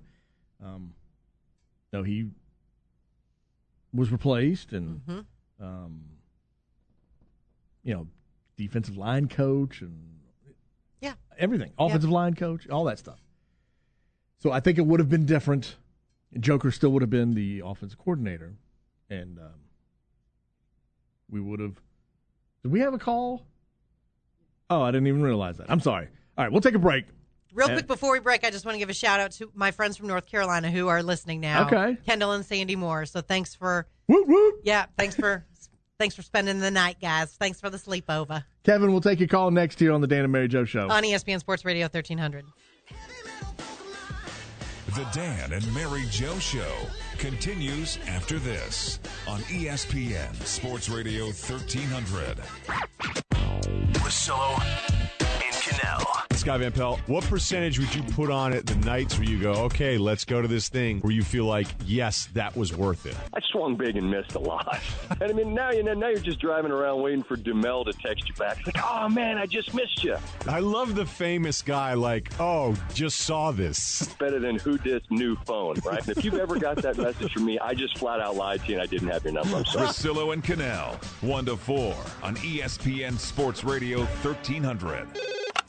He was replaced, and defensive line coach and everything, offensive line coach, all that stuff. So I think it would have been different. Joker still would have been the offensive coordinator, and we would have. Did we have a call? Oh, I didn't even realize that. I'm sorry. All right, we'll take a break. Real quick before we break, I just want to give a shout out to my friends from North Carolina who are listening now. Okay. Kendall and Sandy Moore. So thanks for whoop, whoop. Yeah, thanks for spending the night, guys. Thanks for the sleepover. Kevin, we'll take your call next here on the Dan and Mary Jo Show. On ESPN Sports Radio 1300. The Dan and Mary Jo Show continues after this on ESPN Sports Radio 1300. Russillo and Cannell. Scott Van Pelt, what percentage would you put on it the nights where you go, okay, let's go to this thing, where you feel like, yes, that was worth it? I swung big and missed a lot. And I mean, now you're just driving around waiting for Dumel to text you back. It's like, oh, man, I just missed you. I love the famous guy like, oh, just saw this. Better than who dis new phone, right? And if you've ever got that message from me, I just flat out lied to you and I didn't have your number. I'm sorry. Russillo and Cannell, 1 to 4 on ESPN Sports Radio 1300.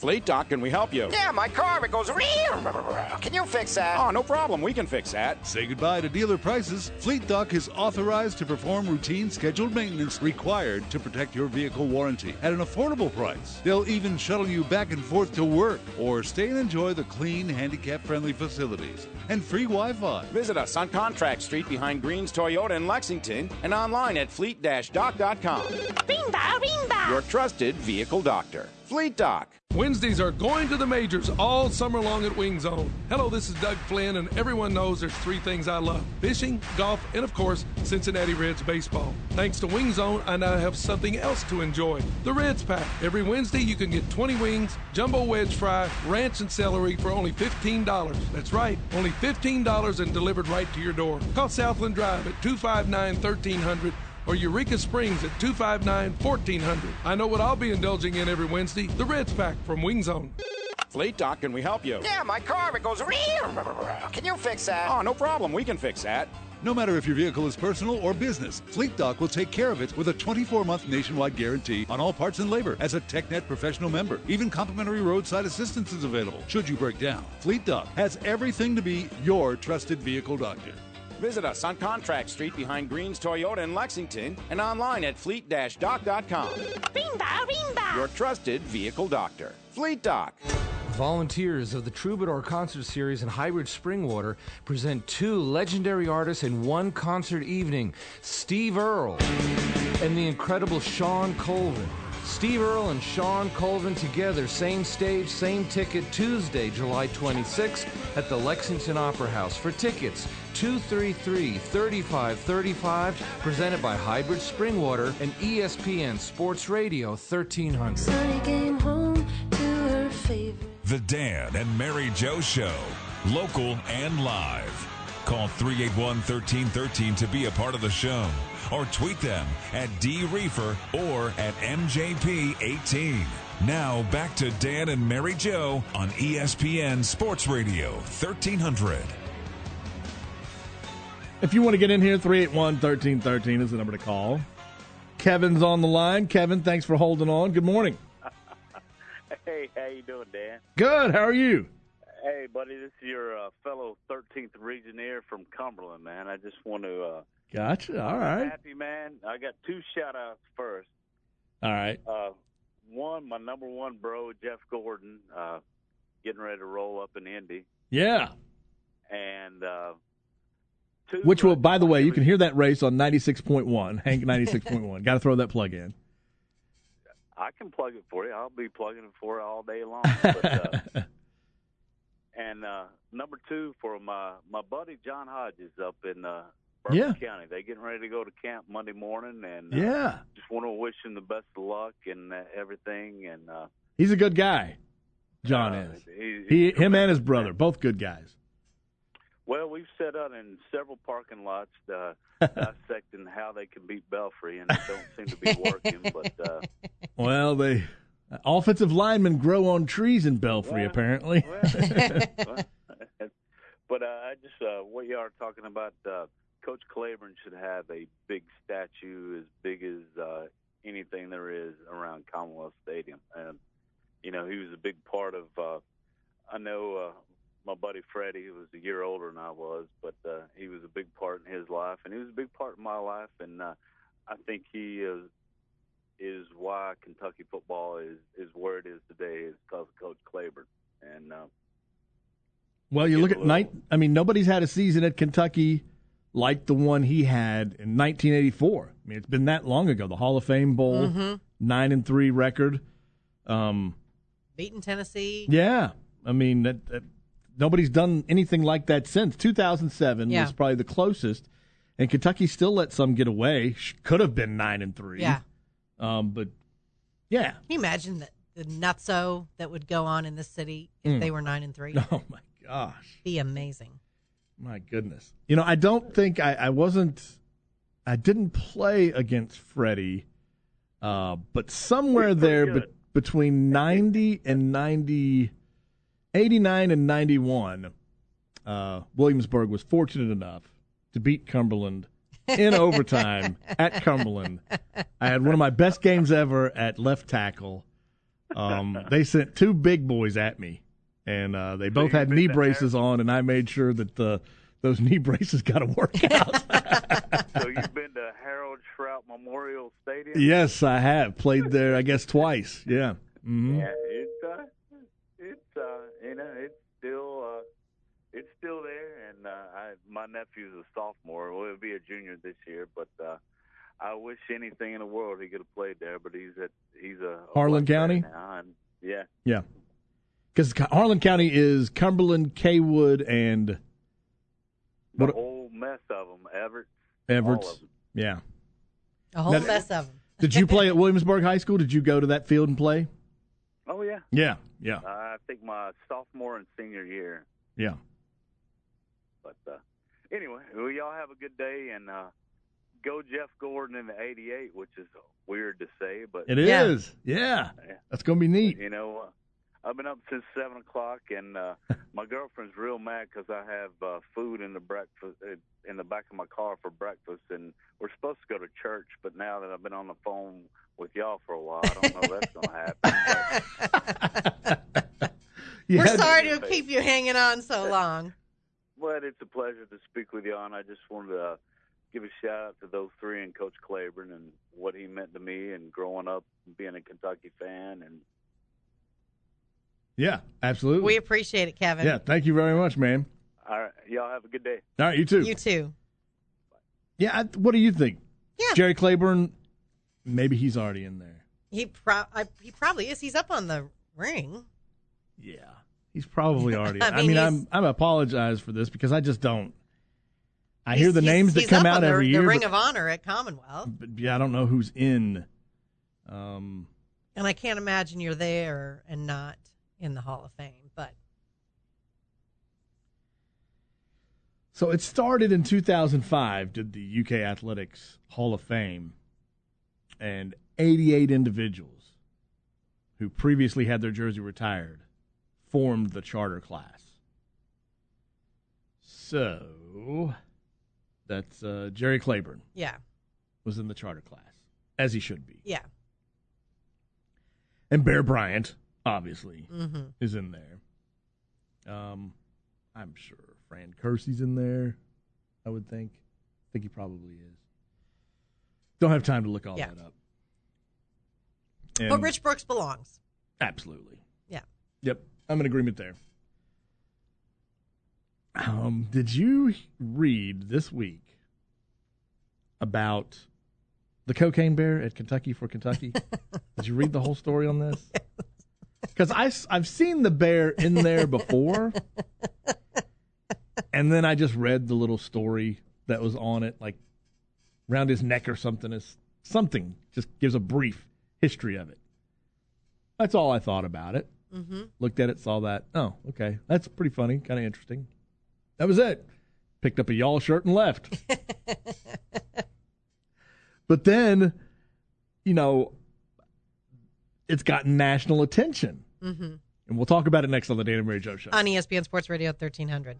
Fleet Doc, can we help you? Yeah, my car, it goes... Can you fix that? Oh, no problem. We can fix that. Say goodbye to dealer prices. Fleet Doc is authorized to perform routine scheduled maintenance required to protect your vehicle warranty at an affordable price. They'll even shuttle you back and forth to work or stay and enjoy the clean, handicap-friendly facilities and free Wi-Fi. Visit us on Contract Street behind Green's Toyota in Lexington and online at fleet-doc.com. Bing-ba, bing-ba. Your trusted vehicle doctor. Fleet Doc. Wednesdays are going to the majors all summer long at Wing Zone. Hello, this is Doug Flynn, and everyone knows there's three things I love: fishing, golf, and of course, Cincinnati Reds baseball. Thanks to Wing Zone, I now have something else to enjoy: the Reds Pack. Every Wednesday, you can get 20 wings, jumbo wedge fry, ranch, and celery for only $15. That's right, only $15 and delivered right to your door. Call Southland Drive at 259-1300. or Eureka Springs at 259-1400. I know what I'll be indulging in every Wednesday: the Reds Pack from Wing Zone. Fleet Doc, can we help you? Yeah, my car, it goes... Can you fix that? Oh, no problem. We can fix that. No matter if your vehicle is personal or business, Fleet Doc will take care of it with a 24-month nationwide guarantee on all parts and labor as a TechNet professional member. Even complimentary roadside assistance is available should you break down. Fleet Doc has everything to be your trusted vehicle doctor. Visit us on Contract Street behind Green's Toyota in Lexington and online at fleet-doc.com. Bing-ba, bing-ba. Your trusted vehicle doctor. Fleet Doc. Volunteers of the Troubadour Concert Series and Highbridge Springwater present two legendary artists in one concert evening: Steve Earle and the incredible Sean Colvin. Steve Earle and Sean Colvin together, same stage, same ticket, Tuesday, July 26th at the Lexington Opera House. For tickets, 233-3535, presented by Highbridge Springwater and ESPN Sports Radio 1300. Sonny came home to her favorite. The Dan and Mary Joe Show, local and live. Call 381-1313 to be a part of the show, or tweet them at DReefer or at MJP18. Now back to Dan and Mary Joe on ESPN Sports Radio 1300. If you want to get in here, 381-1313 is the number to call. Kevin's on the line. Kevin, thanks for holding on. Good morning. Hey, how you doing, Dan? Good. How are you? Hey, buddy, this is your fellow 13th Regionaire from Cumberland, man. I just want to... Gotcha. All right. Happy, man. I got two shout-outs first. All right. One, my number one bro, Jeff Gordon, getting ready to roll up in Indy. Yeah. And two... Which will, by the way, you can hear that race on 96.1, Hank 96.1. Got to throw that plug in. I can plug it for you. I'll be plugging it for you all day long. But, and number two for my buddy John Hodges up in Bourbon County. They getting ready to go to camp Monday morning, and just want to wish him the best of luck and everything. And he's a good guy. John is. Him and his brother, both good guys. Well, we've set out in several parking lots dissecting how they can beat Belfry, and it don't seem to be working. But well, they offensive linemen grow on trees in Belfry, apparently. But I just what you are talking about, Coach Claiborne should have a big statue as big as anything there is around Commonwealth Stadium, and he was a big part of. I know. My buddy Freddie, who was a year older than I was, but he was a big part in his life, and he was a big part in my life, and I think he is why Kentucky football is where it is today, is because of Coach Claiborne. And well, you look at nobody's had a season at Kentucky like the one he had in 1984. I mean, it's been that long ago. The Hall of Fame Bowl, 9-3 record, beaten Tennessee. Yeah, I mean that nobody's done anything like that since. 2007 was probably the closest, and Kentucky still let some get away. Could have been 9-3. Yeah. But, yeah. Can you imagine the nutso that would go on in this city if they were 9-3? Oh, my gosh. Be amazing. My goodness. I don't think I didn't play against Freddie, but somewhere there between 90 and 90 – 89 and 91, Williamsburg was fortunate enough to beat Cumberland in overtime at Cumberland. I had one of my best games ever at left tackle. They sent 2 big boys at me, and they both had knee braces on, and I made sure that those knee braces got to work out. So you've been to Harold Shrout Memorial Stadium? Yes, I have. Played there, I guess, twice. Yeah. Mm-hmm. Yeah, it's still there, and my nephew's a sophomore. Well, he'll be a junior this year, but I wish anything in the world he could have played there. But he's a Harlan County now, and yeah, because Harlan County is Cumberland, Kaywood, and the whole mess of them. Everett's. All of them. Yeah, a whole mess of them. Did you play at Williamsburg High School? Did you go to that field and play? Oh yeah. Yeah. I think my sophomore and senior year. Yeah. But anyway, well, y'all have a good day, and go Jeff Gordon in the '88, which is weird to say, but it is. Yeah. That's gonna be neat. You know, I've been up since 7 o'clock, and my girlfriend's real mad because I have food in the back of my car for breakfast, and we're supposed to go to church, but now that I've been on the phone with y'all for a while, I don't know if that's gonna happen. We're sorry to keep you hanging on so long. But it's a pleasure to speak with you, and I just wanted to give a shout-out to those 3 and Coach Claiborne and what he meant to me and growing up and being a Kentucky fan. And yeah, absolutely. We appreciate it, Kevin. Yeah, thank you very much, man. All right, y'all have a good day. All right, you too. You too. Yeah, what do you think? Yeah. Jerry Claiborne, maybe he's already in there. He probably is. He's up on the ring. Yeah. He's probably already. I mean, I'm apologize for this because I just don't. I hear the names that come out every year. The Ring of Honor at Commonwealth. But yeah, I don't know who's in. And I can't imagine you're there and not in the Hall of Fame. But so it started in 2005. Did the UK Athletics Hall of Fame, and 88 individuals who previously had their jersey retired formed the charter class. So that's Jerry Claiborne. Yeah. Was in the charter class, as he should be. Yeah. And Bear Bryant, obviously, mm-hmm. is in there. I'm sure Fran Kersey's in there, I would think. I think he probably is. Don't have time to look all that up. And but Rich Brooks belongs. Absolutely. Yeah. Yep. I'm in agreement there. Did you read this week about the Cocaine Bear at Kentucky for Kentucky? Did you read the whole story on this? Because I've seen the bear in there before, and then I just read the little story that was on it, like around his neck or something. Something just gives a brief history of it. That's all I thought about it. Mm-hmm. Looked at it, saw that. Oh, okay. That's pretty funny, kind of interesting. That was it. Picked up a y'all shirt and left. But then, it's gotten national attention. Mm-hmm. And we'll talk about it next on the Dan and Mary Jo Show. On ESPN Sports Radio 1300.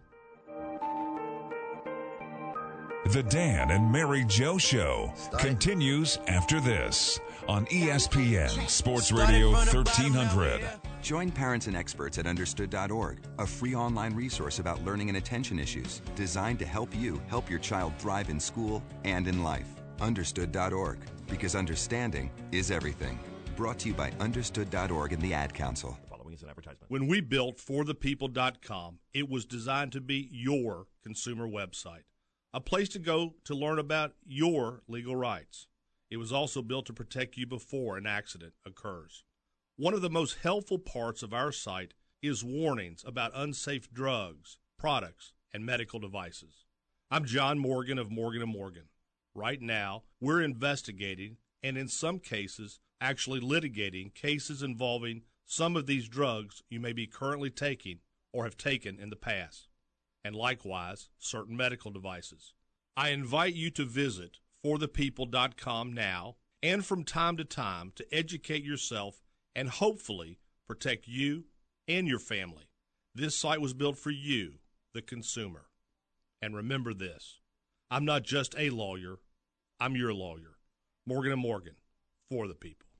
The Dan and Mary Jo Show continues after this on ESPN Sports Radio 1300. Join parents and experts at Understood.org, a free online resource about learning and attention issues designed to help you help your child thrive in school and in life. Understood.org, because understanding is everything. Brought to you by Understood.org and the Ad Council. When we built ForThePeople.com, it was designed to be your consumer website, a place to go to learn about your legal rights. It was also built to protect you before an accident occurs. One of the most helpful parts of our site is warnings about unsafe drugs, products, and medical devices. I'm John Morgan of Morgan & Morgan. Right now, we're investigating and in some cases actually litigating cases involving some of these drugs you may be currently taking or have taken in the past, and likewise certain medical devices. I invite you to visit ForThePeople.com now and from time to time to educate yourself and hopefully protect you and your family. This site was built for you, the consumer. And remember this, I'm not just a lawyer, I'm your lawyer. Morgan & Morgan, for the people.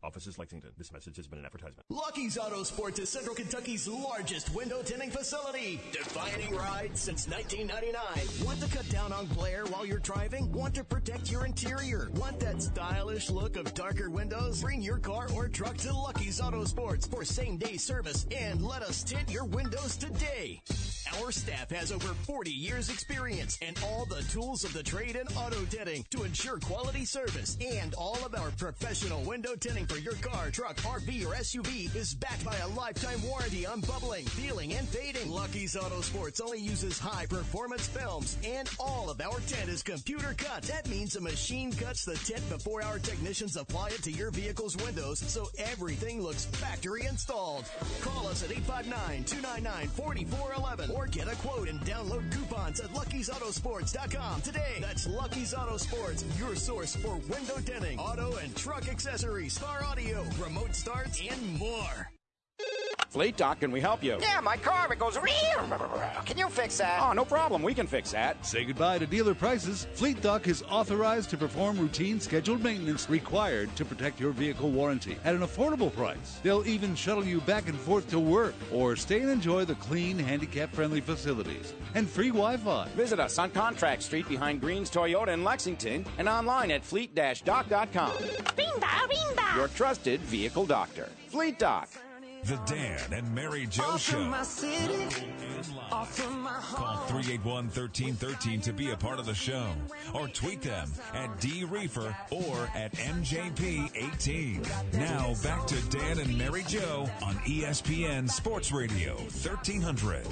Offices Lexington. This message has been an advertisement. Lucky's Auto Sports is Central Kentucky's largest window tinting facility. Defining rides since 1999. Want to cut down on glare while you're driving? Want to protect your interior? Want that stylish look of darker windows? Bring your car or truck to Lucky's Auto Sports for same-day service and let us tint your windows today. Our staff has over 40 years experience and all the tools of the trade in auto tinting to ensure quality service. And all of our professional window tinting for your car, truck, RV, or SUV is backed by a lifetime warranty on bubbling, peeling, and fading. Lucky's Auto Sports only uses high-performance films, and all of our tint is computer cut. That means a machine cuts the tint before our technicians apply it to your vehicle's windows, so everything looks factory installed. Call us at 859-299-4411 or get a quote and download coupons at Lucky'sAutosports.com today. That's Lucky's Auto Sports, your source for window tinting, auto and truck accessories, Star Audio, remote starts, and more. Fleet Doc, can we help you? Yeah, my car, it goes... Can you fix that? Oh, no problem. We can fix that. Say goodbye to dealer prices. Fleet Doc is authorized to perform routine scheduled maintenance required to protect your vehicle warranty at an affordable price. They'll even shuttle you back and forth to work or stay and enjoy the clean, handicap-friendly facilities and free Wi-Fi. Visit us on Contract Street behind Green's Toyota in Lexington and online at fleet-doc.com. Bing-ba, bing-ba. Your trusted vehicle doctor. Fleet Doc. The Dan and Mary Jo Show. Call 381-1313 to be a part of the show. Or tweet them at DReefer or at MJP18. Now back to Dan and Mary Jo on ESPN Sports Radio 1300.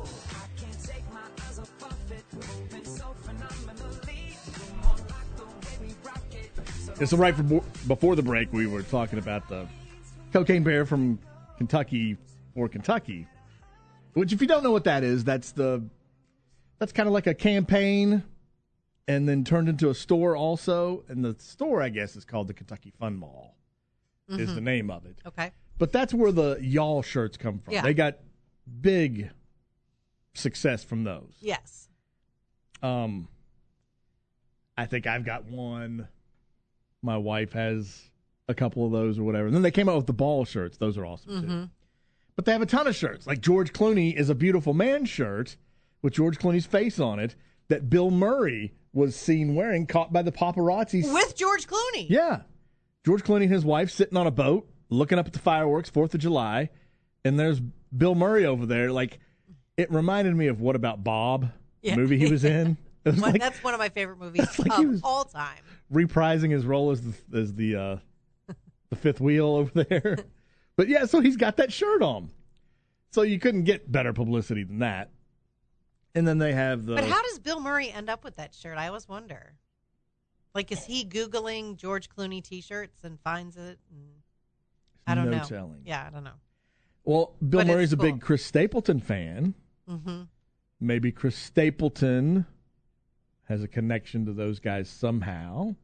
So right before the break, we were talking about the Cocaine Bear from Kentucky for Kentucky, which if you don't know what that is, that's kind of like a campaign and then turned into a store also. And the store, I guess, is called the Kentucky Fun Mall is the name of it. Okay. But that's where the y'all shirts come from. Yeah. They got big success from those. Yes. I think I've got one. My wife has a couple of those or whatever. And then they came out with the ball shirts. Those are awesome, too. But they have a ton of shirts. Like George Clooney is a Beautiful Man shirt with George Clooney's face on it that Bill Murray was seen wearing, caught by the paparazzi. With George Clooney? Yeah. George Clooney and his wife sitting on a boat looking up at the fireworks, 4th of July, and there's Bill Murray over there. Like, it reminded me of What About Bob, the movie he was in. It was That's one of my favorite movies of all time. Reprising his role as the fifth wheel over there. But yeah, so he's got that shirt on. So you couldn't get better publicity than that. And then they have the... But how does Bill Murray end up with that shirt? I always wonder. Like, is he Googling George Clooney T-shirts and finds it? And... I don't know. Telling. Yeah, I don't know. Well, Bill Murray's a big Chris Stapleton fan. Mm-hmm. Maybe Chris Stapleton has a connection to those guys somehow.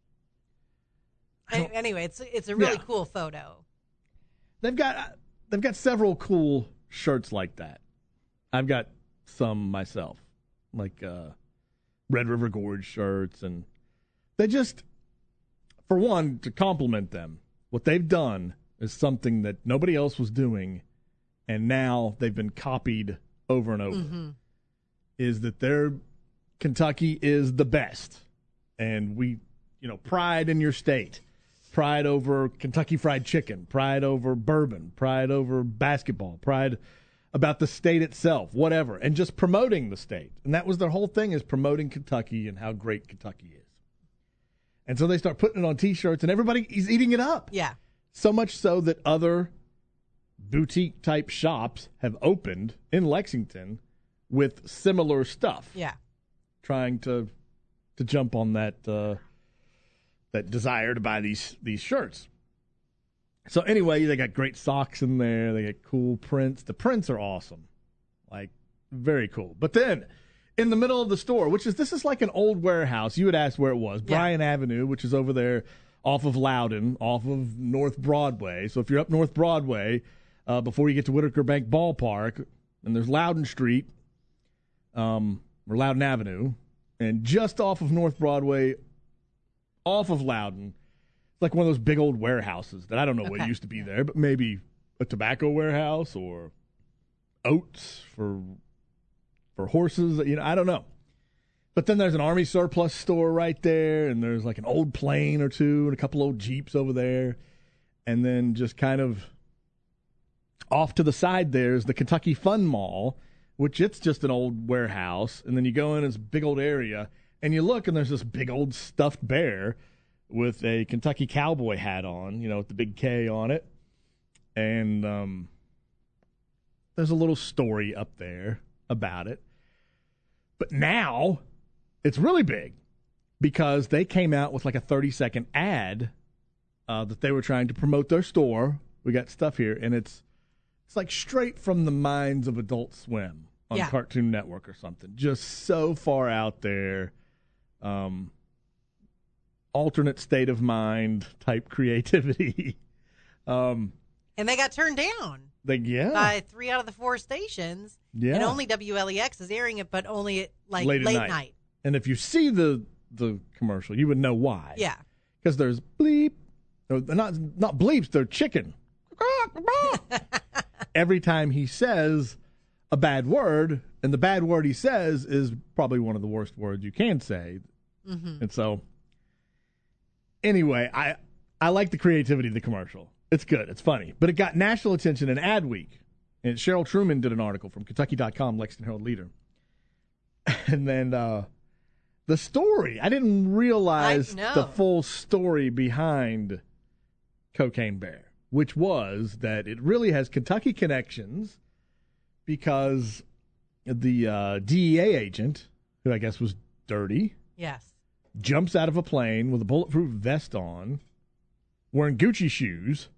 Anyway, it's a really cool photo. They've got several cool shirts like that. I've got some myself, like Red River Gorge shirts, and they just, for one, to compliment them, what they've done is something that nobody else was doing, and now they've been copied over and over. Mm-hmm. Is that their Kentucky is the best, and we, pride in your state. Pride over Kentucky Fried Chicken, pride over bourbon, pride over basketball, pride about the state itself, whatever, and just promoting the state. And that was their whole thing, is promoting Kentucky and how great Kentucky is. And so they start putting it on T-shirts, and everybody is eating it up. Yeah. So much so that other boutique-type shops have opened in Lexington with similar stuff. Yeah. Trying to jump on that that desire to buy these shirts. So anyway, they got great socks in there. They got cool prints. The prints are awesome. Like, very cool. But then, in the middle of the store, this is like an old warehouse. You had asked where it was. Yeah. Bryan Avenue, which is over there off of Loudon, off of North Broadway. So if you're up North Broadway, before you get to Whitaker Bank Ballpark, and there's Loudon Street, or Loudon Avenue, and just off of North Broadway, off of Loudon, It's like one of those big old warehouses that I don't know what Okay. used to be there, but maybe a tobacco warehouse or oats for horses. I don't know. But then there's an Army surplus store right there, and there's like an old plane or two and a couple old Jeeps over there. And then just kind of off to the side there's the Kentucky Fun Mall, which it's just an old warehouse. And then you go in this big old area, and you look, and there's this big old stuffed bear with a Kentucky cowboy hat on, with the big K on it. And there's a little story up there about it. But now it's really big because they came out with like a 30-second ad that they were trying to promote their store. We got stuff here, and it's like straight from the minds of Adult Swim on Cartoon Network or something. Just so far out there. Alternate state of mind type creativity. And they got turned down by 3 out of the 4 stations. Yeah. And only WLEX is airing it, but only at late at night. And if you see the commercial, you would know why. Yeah. Because there's bleep. They're not bleeps, they're chicken. Every time he says a bad word, and the bad word he says is probably one of the worst words you can say. Mm-hmm. And so, anyway, I like the creativity of the commercial. It's good. It's funny. But it got national attention in Ad Week. And Cheryl Truman did an article from Kentucky.com, Lexington Herald Leader. And then the story, I didn't realize the full story behind Cocaine Bear, which was that it really has Kentucky connections because the DEA agent, who I guess was dirty, jumps out of a plane with a bulletproof vest on, wearing Gucci shoes.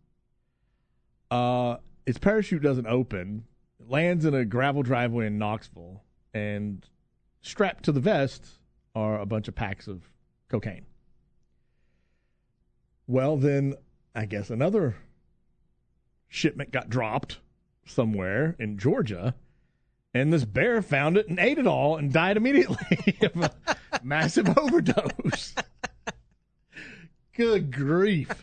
His parachute doesn't open. It lands in a gravel driveway in Knoxville, and strapped to the vest are a bunch of packs of cocaine. Well, then I guess another shipment got dropped somewhere in Georgia, and this bear found it and ate it all and died immediately of a massive overdose. Good grief.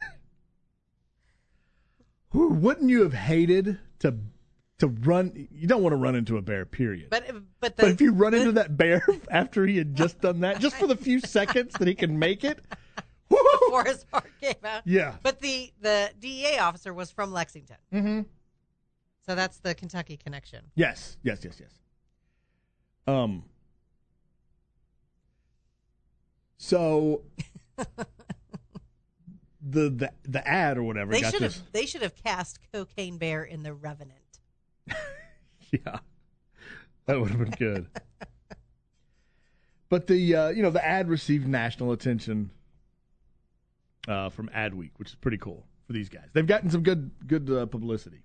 Wouldn't you have hated to run? You don't want to run into a bear, period. But if you run into that bear after he had just done that, just for the few seconds that he can make it, before his heart came out. Yeah. But the DEA officer was from Lexington. Mm-hmm. So that's the Kentucky connection. Yes. So the ad or whatever. They should have cast Cocaine Bear in The Revenant. Yeah, that would have been good. But the ad received national attention from Ad Week, which is pretty cool for these guys. They've gotten some good publicity.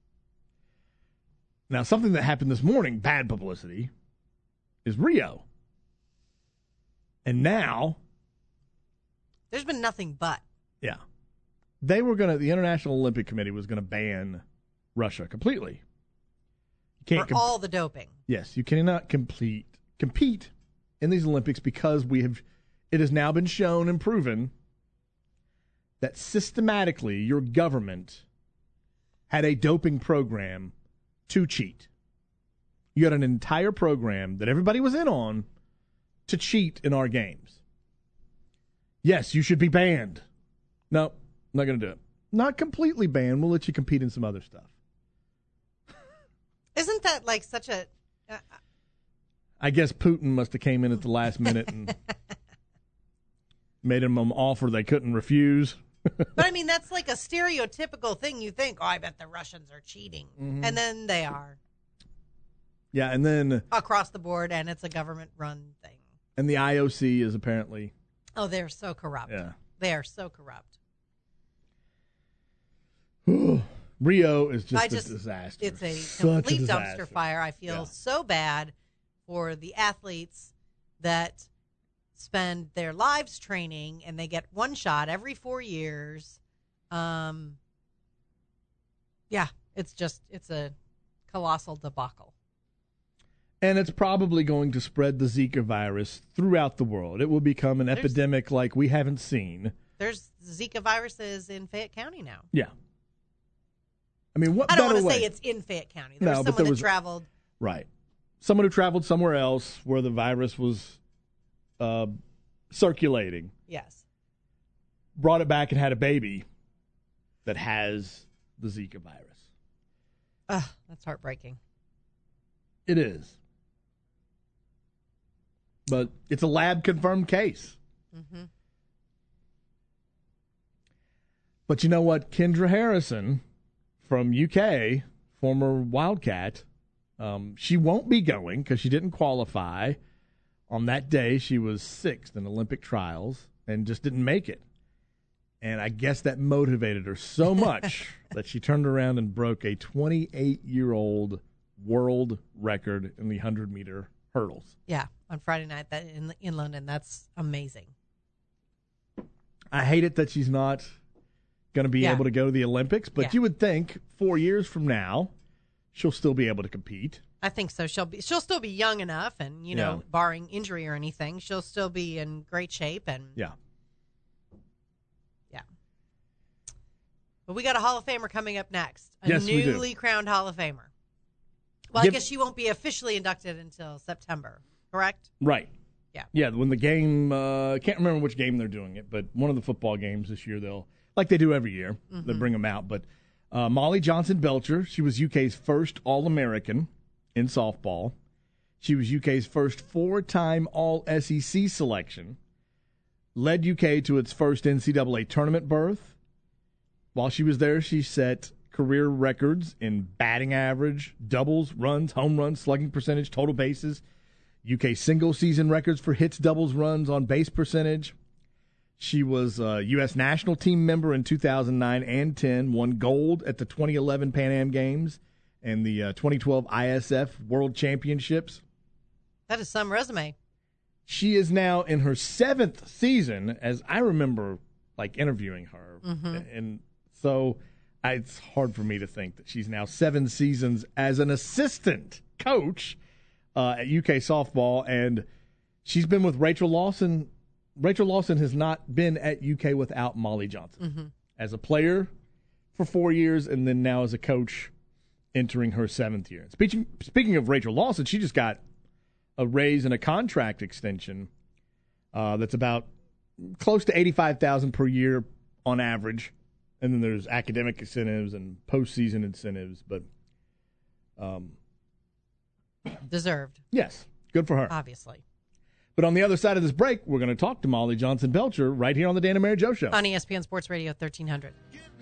Now, something that happened this morning, bad publicity, is Rio. And now there's been nothing but. Yeah. The International Olympic Committee was going to ban Russia completely. You can't for all the doping. Yes, you cannot compete in these Olympics because it has now been shown and proven that systematically your government had a doping program to cheat. You had an entire program that everybody was in on to cheat in our games. Yes, you should be banned. No, not going to do it. Not completely banned. We'll let you compete in some other stuff. Isn't that like such a... I guess Putin must have came in at the last minute and made them an offer they couldn't refuse. But I mean, that's like a stereotypical thing. You think, I bet the Russians are cheating. Mm-hmm. And then they are. Yeah, and then... across the board, and it's a government-run thing. And the IOC is apparently... Oh, they're so corrupt. Yeah. They are so corrupt. Rio is just a disaster. It's a Such complete a dumpster fire. I feel so bad for the athletes that spend their lives training and they get one shot every 4 years. It's a colossal debacle. And it's probably going to spread the Zika virus throughout the world. It will become an epidemic like we haven't seen. There's Zika viruses in Fayette County now. Yeah. I mean, what I don't better want to way? say it's in Fayette County. There was someone that traveled. Right. Someone who traveled somewhere else where the virus was circulating. Yes. Brought it back and had a baby that has the Zika virus. Ugh, that's heartbreaking. It is. But it's a lab-confirmed case. Mm-hmm. But you know what? Kendra Harrison from UK, former Wildcat, she won't be going because she didn't qualify. On that day, she was 6th in Olympic trials and just didn't make it. And I guess that motivated her so much that she turned around and broke a 28-year-old world record in the 100-meter hurdles. Yeah, on Friday night in London. That's amazing. I hate it that she's not going to be able to go to the Olympics, but you would think 4 years from now she'll still be able to compete. I think so. She'll still be young enough, and barring injury or anything, she'll still be in great shape. And yeah. But we got a Hall of Famer coming up next. A newly crowned Hall of Famer. Well, I guess she won't be officially inducted until September, correct? Right. Yeah. Yeah, when the game, I can't remember which game they're doing it, but one of the football games this year, like they do every year, they bring them out. But Molly Johnson-Belcher, she was UK's first All-American in softball. She was UK's first 4-time All-SEC selection, led UK to its first NCAA tournament berth. While she was there, she set career records in batting average, doubles, runs, home runs, slugging percentage, total bases, UK single-season records for hits, doubles, runs, on base percentage. She was a U.S. national team member in 2009 and 10, won gold at the 2011 Pan Am Games and the 2012 ISF World Championships. That is some resume. She is now in her 7th season, as I remember, interviewing her. And so it's hard for me to think that she's now 7 seasons as an assistant coach at UK softball, and she's been with Rachel Lawson. Rachel Lawson has not been at UK without Molly Johnson as a player for 4 years, and then now as a coach entering her 7th year. Speaking of Rachel Lawson, she just got a raise and a contract extension that's about close to $85,000 per year on average. And then there's academic incentives and postseason incentives, but deserved. Yes, good for her. Obviously. But on the other side of this break, we're going to talk to Molly Johnson-Belcher right here on the Dan and Mary Jo Show. On ESPN Sports Radio 1300.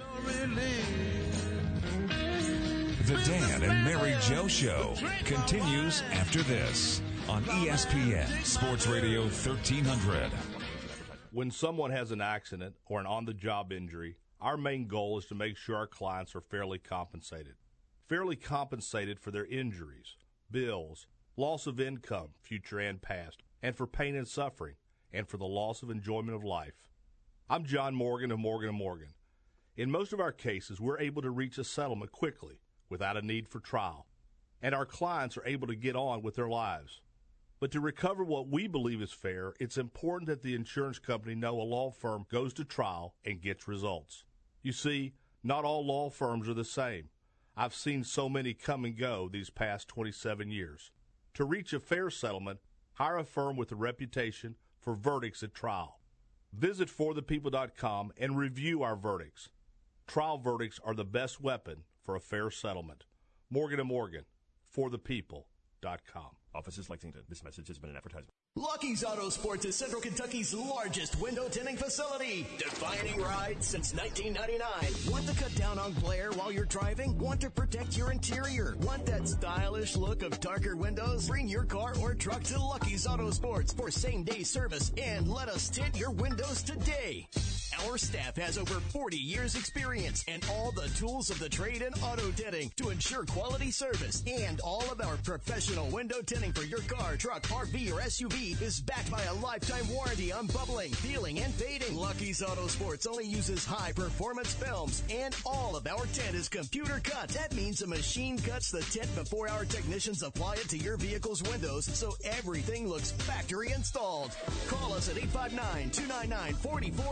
The Dan and Mary Jo Show continues after this on ESPN Sports Radio 1300. When someone has an accident or an on-the-job injury, our main goal is to make sure our clients are fairly compensated. Fairly compensated for their injuries, bills, loss of income, future and past, and for pain and suffering, and for the loss of enjoyment of life. I'm John Morgan of Morgan & Morgan. In most of our cases, we're able to reach a settlement quickly without a need for trial, and our clients are able to get on with their lives. But to recover what we believe is fair, it's important that the insurance company know a law firm goes to trial and gets results. You see, not all law firms are the same. I've seen so many come and go these past 27 years. To reach a fair settlement, hire a firm with a reputation for verdicts at trial. Visit forthepeople.com and review our verdicts. Trial verdicts are the best weapon for a fair settlement. Morgan & Morgan, forthepeople.com. Offices Lexington. This message has been an advertisement. Lucky's Auto Sports is Central Kentucky's largest window tinting facility. Defining rides since 1999. Want to cut down on glare while you're driving? Want to protect your interior? Want that stylish look of darker windows? Bring your car or truck to Lucky's Auto Sports for same-day service and let us tint your windows today. Our staff has over 40 years experience and all the tools of the trade in auto tinting to ensure quality service. And all of our professional window tinting for your car, truck, RV, or SUV is backed by a lifetime warranty on bubbling, peeling, and fading. Lucky's Auto Sports only uses high-performance films, and all of our tint is computer cut. That means a machine cuts the tint before our technicians apply it to your vehicle's windows, so everything looks factory installed. Call us at 859-299-4411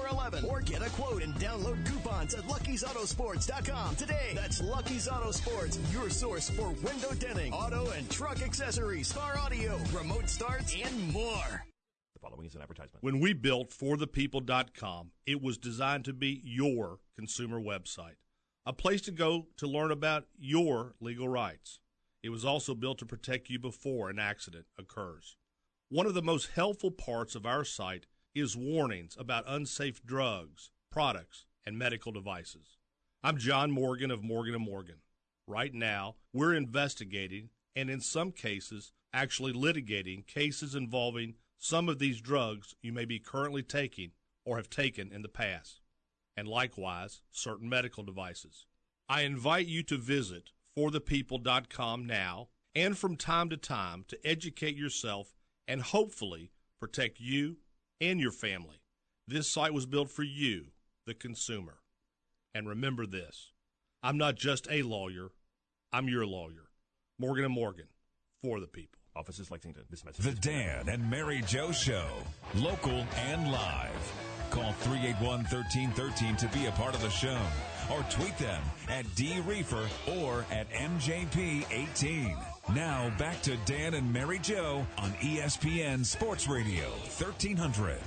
or get a quote and download coupons at Lucky'sAutosports.com today. That's Lucky's Auto Sports, your source for window tinting, auto and truck accessories, car audio, remote starts, and more. The following is an advertisement. When we built forthepeople.com, it was designed to be your consumer website, a place to go to learn about your legal rights. It was also built to protect you before an accident occurs. One of the most helpful parts of our site is warnings about unsafe drugs, products, and medical devices. I'm John Morgan of Morgan & Morgan. Right now, we're investigating and in some cases actually litigating cases involving some of these drugs you may be currently taking or have taken in the past, and likewise certain medical devices. I invite you to visit forthepeople.com now and from time to time to educate yourself and hopefully protect you and your family. This site was built for you, the consumer. And remember this, I'm not just a lawyer, I'm your lawyer. Morgan & Morgan, for the people. Offices Lexington. This message. The Dan and Mary Joe Show, local and live. Call 381-1313 to be a part of the show, or tweet them at DReefer or at MJP18. Now back to Dan and Mary Joe on ESPN Sports Radio 1300.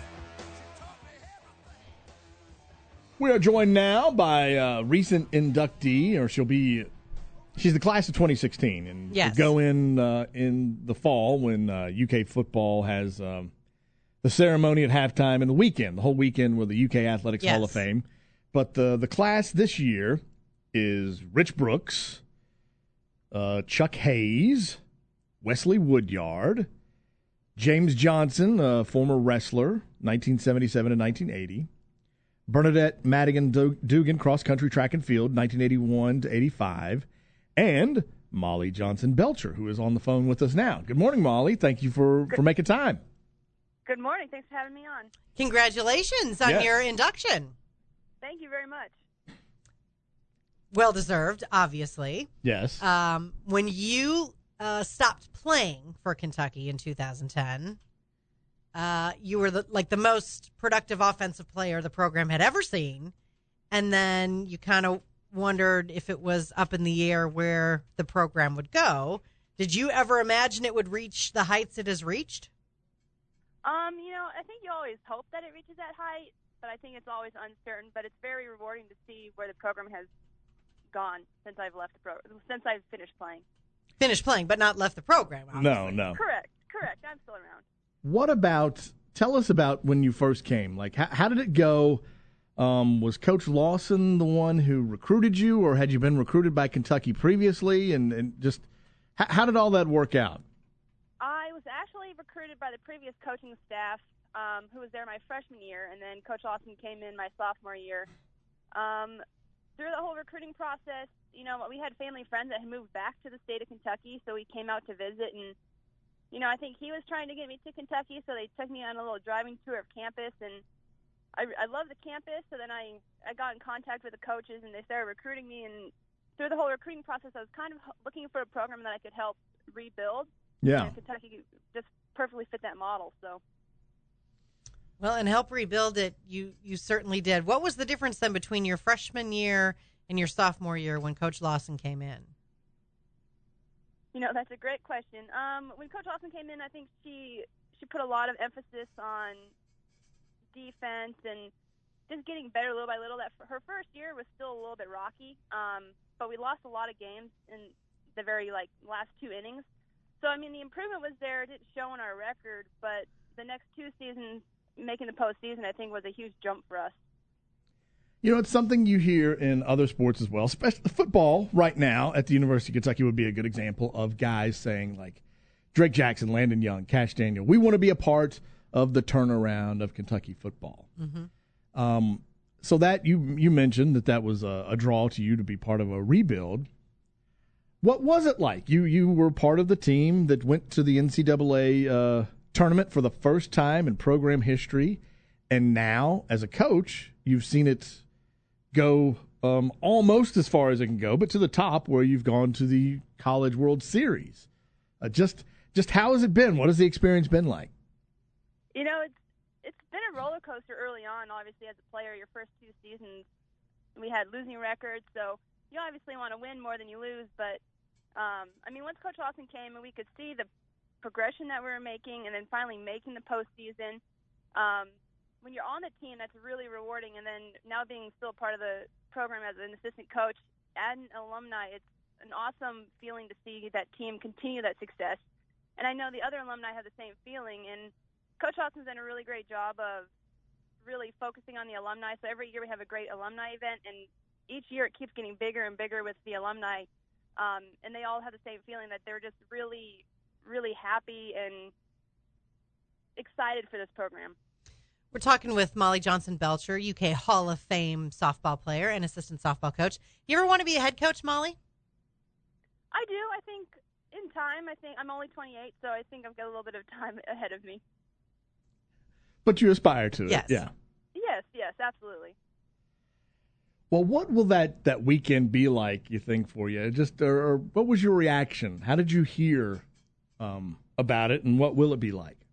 We are joined now by a recent inductee, or she's the class of 2016, and yes. will go in the fall when UK football has the ceremony at halftime and the weekend, the whole weekend with the UK Athletics Hall of Fame. But the class this year is Rich Brooks, Chuck Hayes, Wesley Woodyard, James Johnson, a former wrestler, 1977 to 1980, Bernadette Madigan Dugan, cross-country track and field, 1981 to 85, and Molly Johnson Belcher, who is on the phone with us now. Good morning, Molly. Thank you for making time. Good morning. Thanks for having me on. Congratulations on your induction. Thank you very much. Well deserved, obviously. Yes. When you stopped playing for Kentucky in 2010, you were the most productive offensive player the program had ever seen, and then you kind of wondered if it was up in the air where the program would go. Did you ever imagine it would reach the heights it has reached? I think you always hope that it reaches that height, but I think it's always uncertain. But it's very rewarding to see where the program has gone since I've left the program, since I've finished playing. Finished playing, but not left the program, obviously. No. Correct. I'm still around. Tell us about when you first came. Like, how did it go? Was Coach Lawson the one who recruited you, or had you been recruited by Kentucky previously? And just how did all that work out? I was actually recruited by the previous coaching staff, who was there my freshman year, and then Coach Lawson came in my sophomore year. Through the whole recruiting process, we had family friends that had moved back to the state of Kentucky, so we came out to visit, and I think he was trying to get me to Kentucky, so they took me on a little driving tour of campus, and I love the campus. So then I got in contact with the coaches, and they started recruiting me. And through the whole recruiting process, I was kind of looking for a program that I could help rebuild. Yeah. And Kentucky just perfectly fit that model. So. Well, and help rebuild it, you certainly did. What was the difference then between your freshman year and your sophomore year when Coach Lawson came in? That's a great question. When Coach Lawson came in, I think she put a lot of emphasis on defense and just getting better little by little. That her first year was still a little bit rocky, but we lost a lot of games in the very last two innings. So the improvement was there. It didn't show in our record, but the next two seasons, making the postseason, I think, was a huge jump for us. It's something you hear in other sports as well, especially football right now at the University of Kentucky would be a good example of guys saying, like, Drake Jackson, Landon Young, Cash Daniel, we want to be a part of the turnaround of Kentucky football. Mm-hmm. So that you mentioned that was a draw to you to be part of a rebuild. What was it like? You were part of the team that went to the NCAA tournament for the first time in program history, and now, as a coach, you've seen it go almost as far as it can go, but to the top where you've gone to the College World Series. Just how has it been? What has the experience been like? it's been a roller coaster early on. Obviously, as a player, your first 2 seasons, we had losing records, so you obviously want to win more than you lose. But I mean, once Coach Austin came and we could see the progression that we were making, and then finally making the postseason. When you're on the team, that's really rewarding. And then now being still part of the program as an assistant coach and an alumni, it's an awesome feeling to see that team continue that success. And I know the other alumni have the same feeling. And Coach Austin's done a really great job of really focusing on the alumni. So every year we have a great alumni event, and each year it keeps getting bigger and bigger with the alumni. And they all have the same feeling that they're just really, really happy and excited for this program. We're talking with Molly Johnson-Belcher, UK Hall of Fame softball player and assistant softball coach. You ever want to be a head coach, Molly? I do. I think in time. I think I'm only 28, so I think I've got a little bit of time ahead of me. But you aspire to Yes. it, yeah. Yes, absolutely. Well, what will that weekend be like, you think, for you? Or what was your reaction? How did you hear about it, and what will it be like?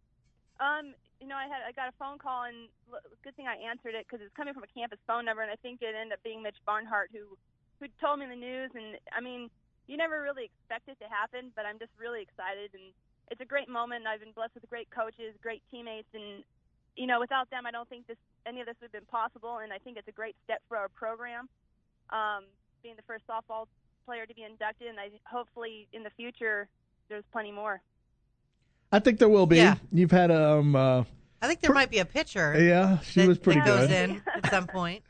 I got a phone call, and good thing I answered it because it's coming from a campus phone number, and I think it ended up being Mitch Barnhart who told me the news. And I mean, you never really expect it to happen, but I'm just really excited, and it's a great moment. I've been blessed with great coaches, great teammates, and without them, I don't think any of this would have been possible. And I think it's a great step for our program, being the first softball player to be inducted, and hopefully in the future there's plenty more. I think there will be. Yeah. You've had I think there might be a pitcher. Yeah, she was pretty that good. goes in at some point.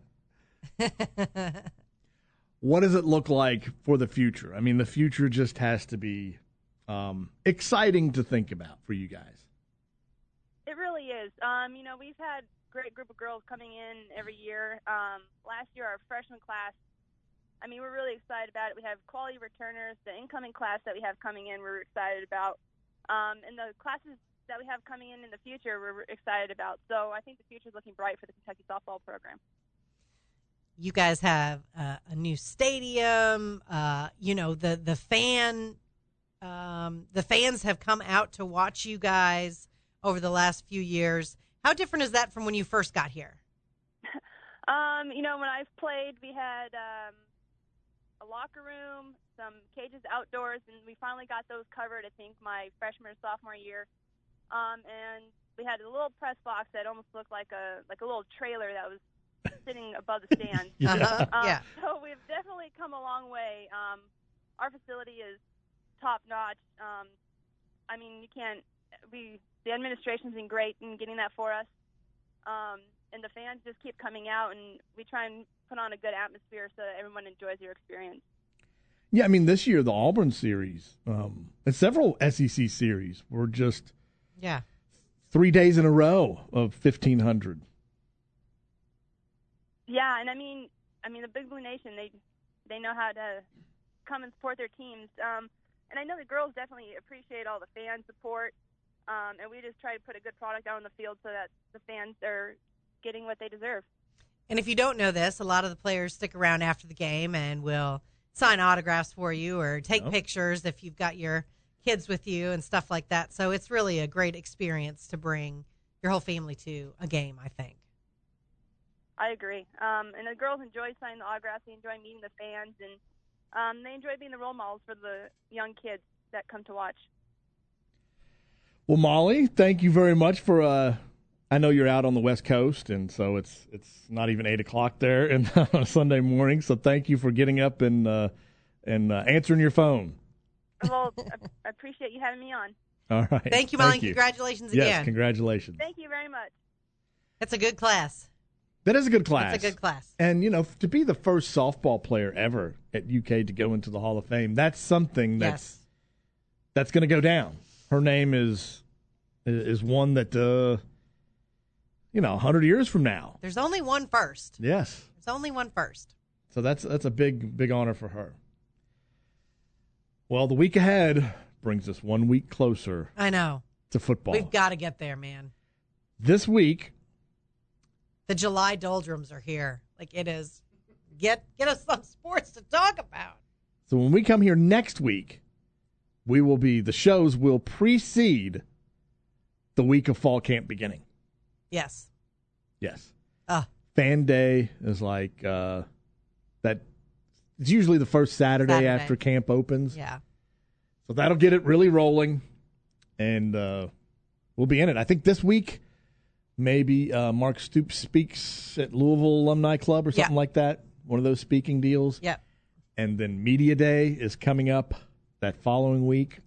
What does it look like for the future? I mean, the future just has to be exciting to think about for you guys. It really is. We've had a great group of girls coming in every year. Last year, our freshman class, we're really excited about it. We have quality returners. The incoming class that we have coming in, we're excited about. And the classes that we have coming in the future, we're excited about. So I think the future is looking bright for the Kentucky softball program. You guys have a new stadium. The fans have come out to watch you guys over the last few years. How different is that from when you first got here? When I've played, we had a locker room, some cages outdoors, and we finally got those covered, I think, my freshman or sophomore year. And we had a little press box that almost looked like a little trailer that was sitting above the stands. Yeah. So we've definitely come a long way. Our facility is top notch. The administration's been great in getting that for us. And the fans just keep coming out, and we try and put on a good atmosphere so that everyone enjoys your experience. Yeah, this year the Auburn series and several SEC series were just 3 days in a row of 1,500. Yeah, and the Big Blue Nation, they know how to come and support their teams. And I know the girls definitely appreciate all the fan support, and we just try to put a good product out on the field so that the fans are getting what they deserve. And if you don't know this, a lot of the players stick around after the game and will sign autographs for you or take pictures if you've got your kids with you and stuff like that. So it's really a great experience to bring your whole family to a game, I think. I agree. And the girls enjoy signing the autographs. They enjoy meeting the fans, and they enjoy being the role models for the young kids that come to watch. Well, Molly, thank you very much for I know you're out on the West Coast, and so it's not even 8 o'clock there on a Sunday morning. So thank you for getting up and answering your phone. Well, I appreciate you having me on. All right. Thank you, Molly. Congratulations again. Yes, congratulations. Thank you very much. That's a good class. That is a good class. That's a good class. And, to be the first softball player ever at UK to go into the Hall of Fame, that's something that's going to go down. Her name is one that 100 years from now. There's only one first. Yes. There's only one first. So that's a big honor for her. Well, the week ahead brings us 1 week closer. I know. To football. We've got to get there, man. This week, the July doldrums are here. Like it is. Get us some sports to talk about. So when we come here next week, the shows will precede the week of fall camp beginning. Yes. Yes. Ah. Fan Day is like that. It's usually the first Saturday after camp opens. Yeah. So that'll get it really rolling, and we'll be in it. I think this week, maybe Mark Stoops speaks at Louisville Alumni Club or something like that. One of those speaking deals. Yep. And then Media Day is coming up that following week.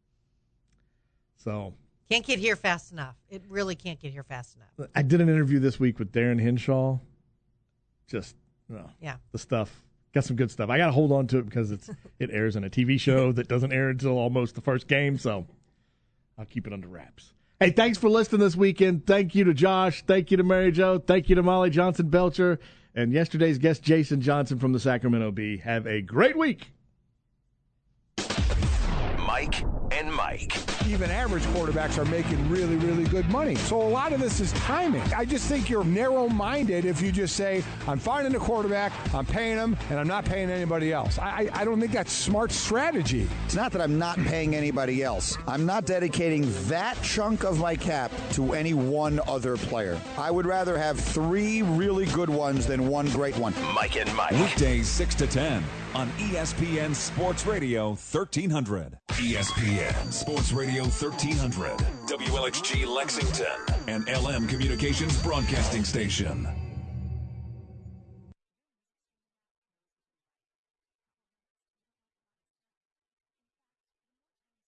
So can't get here fast enough. It really can't get here fast enough. I did an interview this week with Darren Henshaw. Just the stuff. Got some good stuff. I got to hold on to it because it airs in a TV show that doesn't air until almost the first game, so I'll keep it under wraps. Hey, thanks for listening this weekend. Thank you to Josh. Thank you to Mary Jo. Thank you to Molly Johnson-Belcher. And yesterday's guest, Jason Johnson from the Sacramento Bee. Have a great week. Mike and Mike. Even average quarterbacks are making really, really good money. So a lot of this is timing. I just think you're narrow-minded if you just say, I'm finding a quarterback, I'm paying him, and I'm not paying anybody else. I don't think that's smart strategy. It's not that I'm not paying anybody else. I'm not dedicating that chunk of my cap to any one other player. I would rather have 3 really good ones than one great one. Mike and Mike. Weekdays 6 to 10 on ESPN Sports Radio 1300. ESPN Sports Radio 1300. WLXG Lexington and LM Communications Broadcasting Station.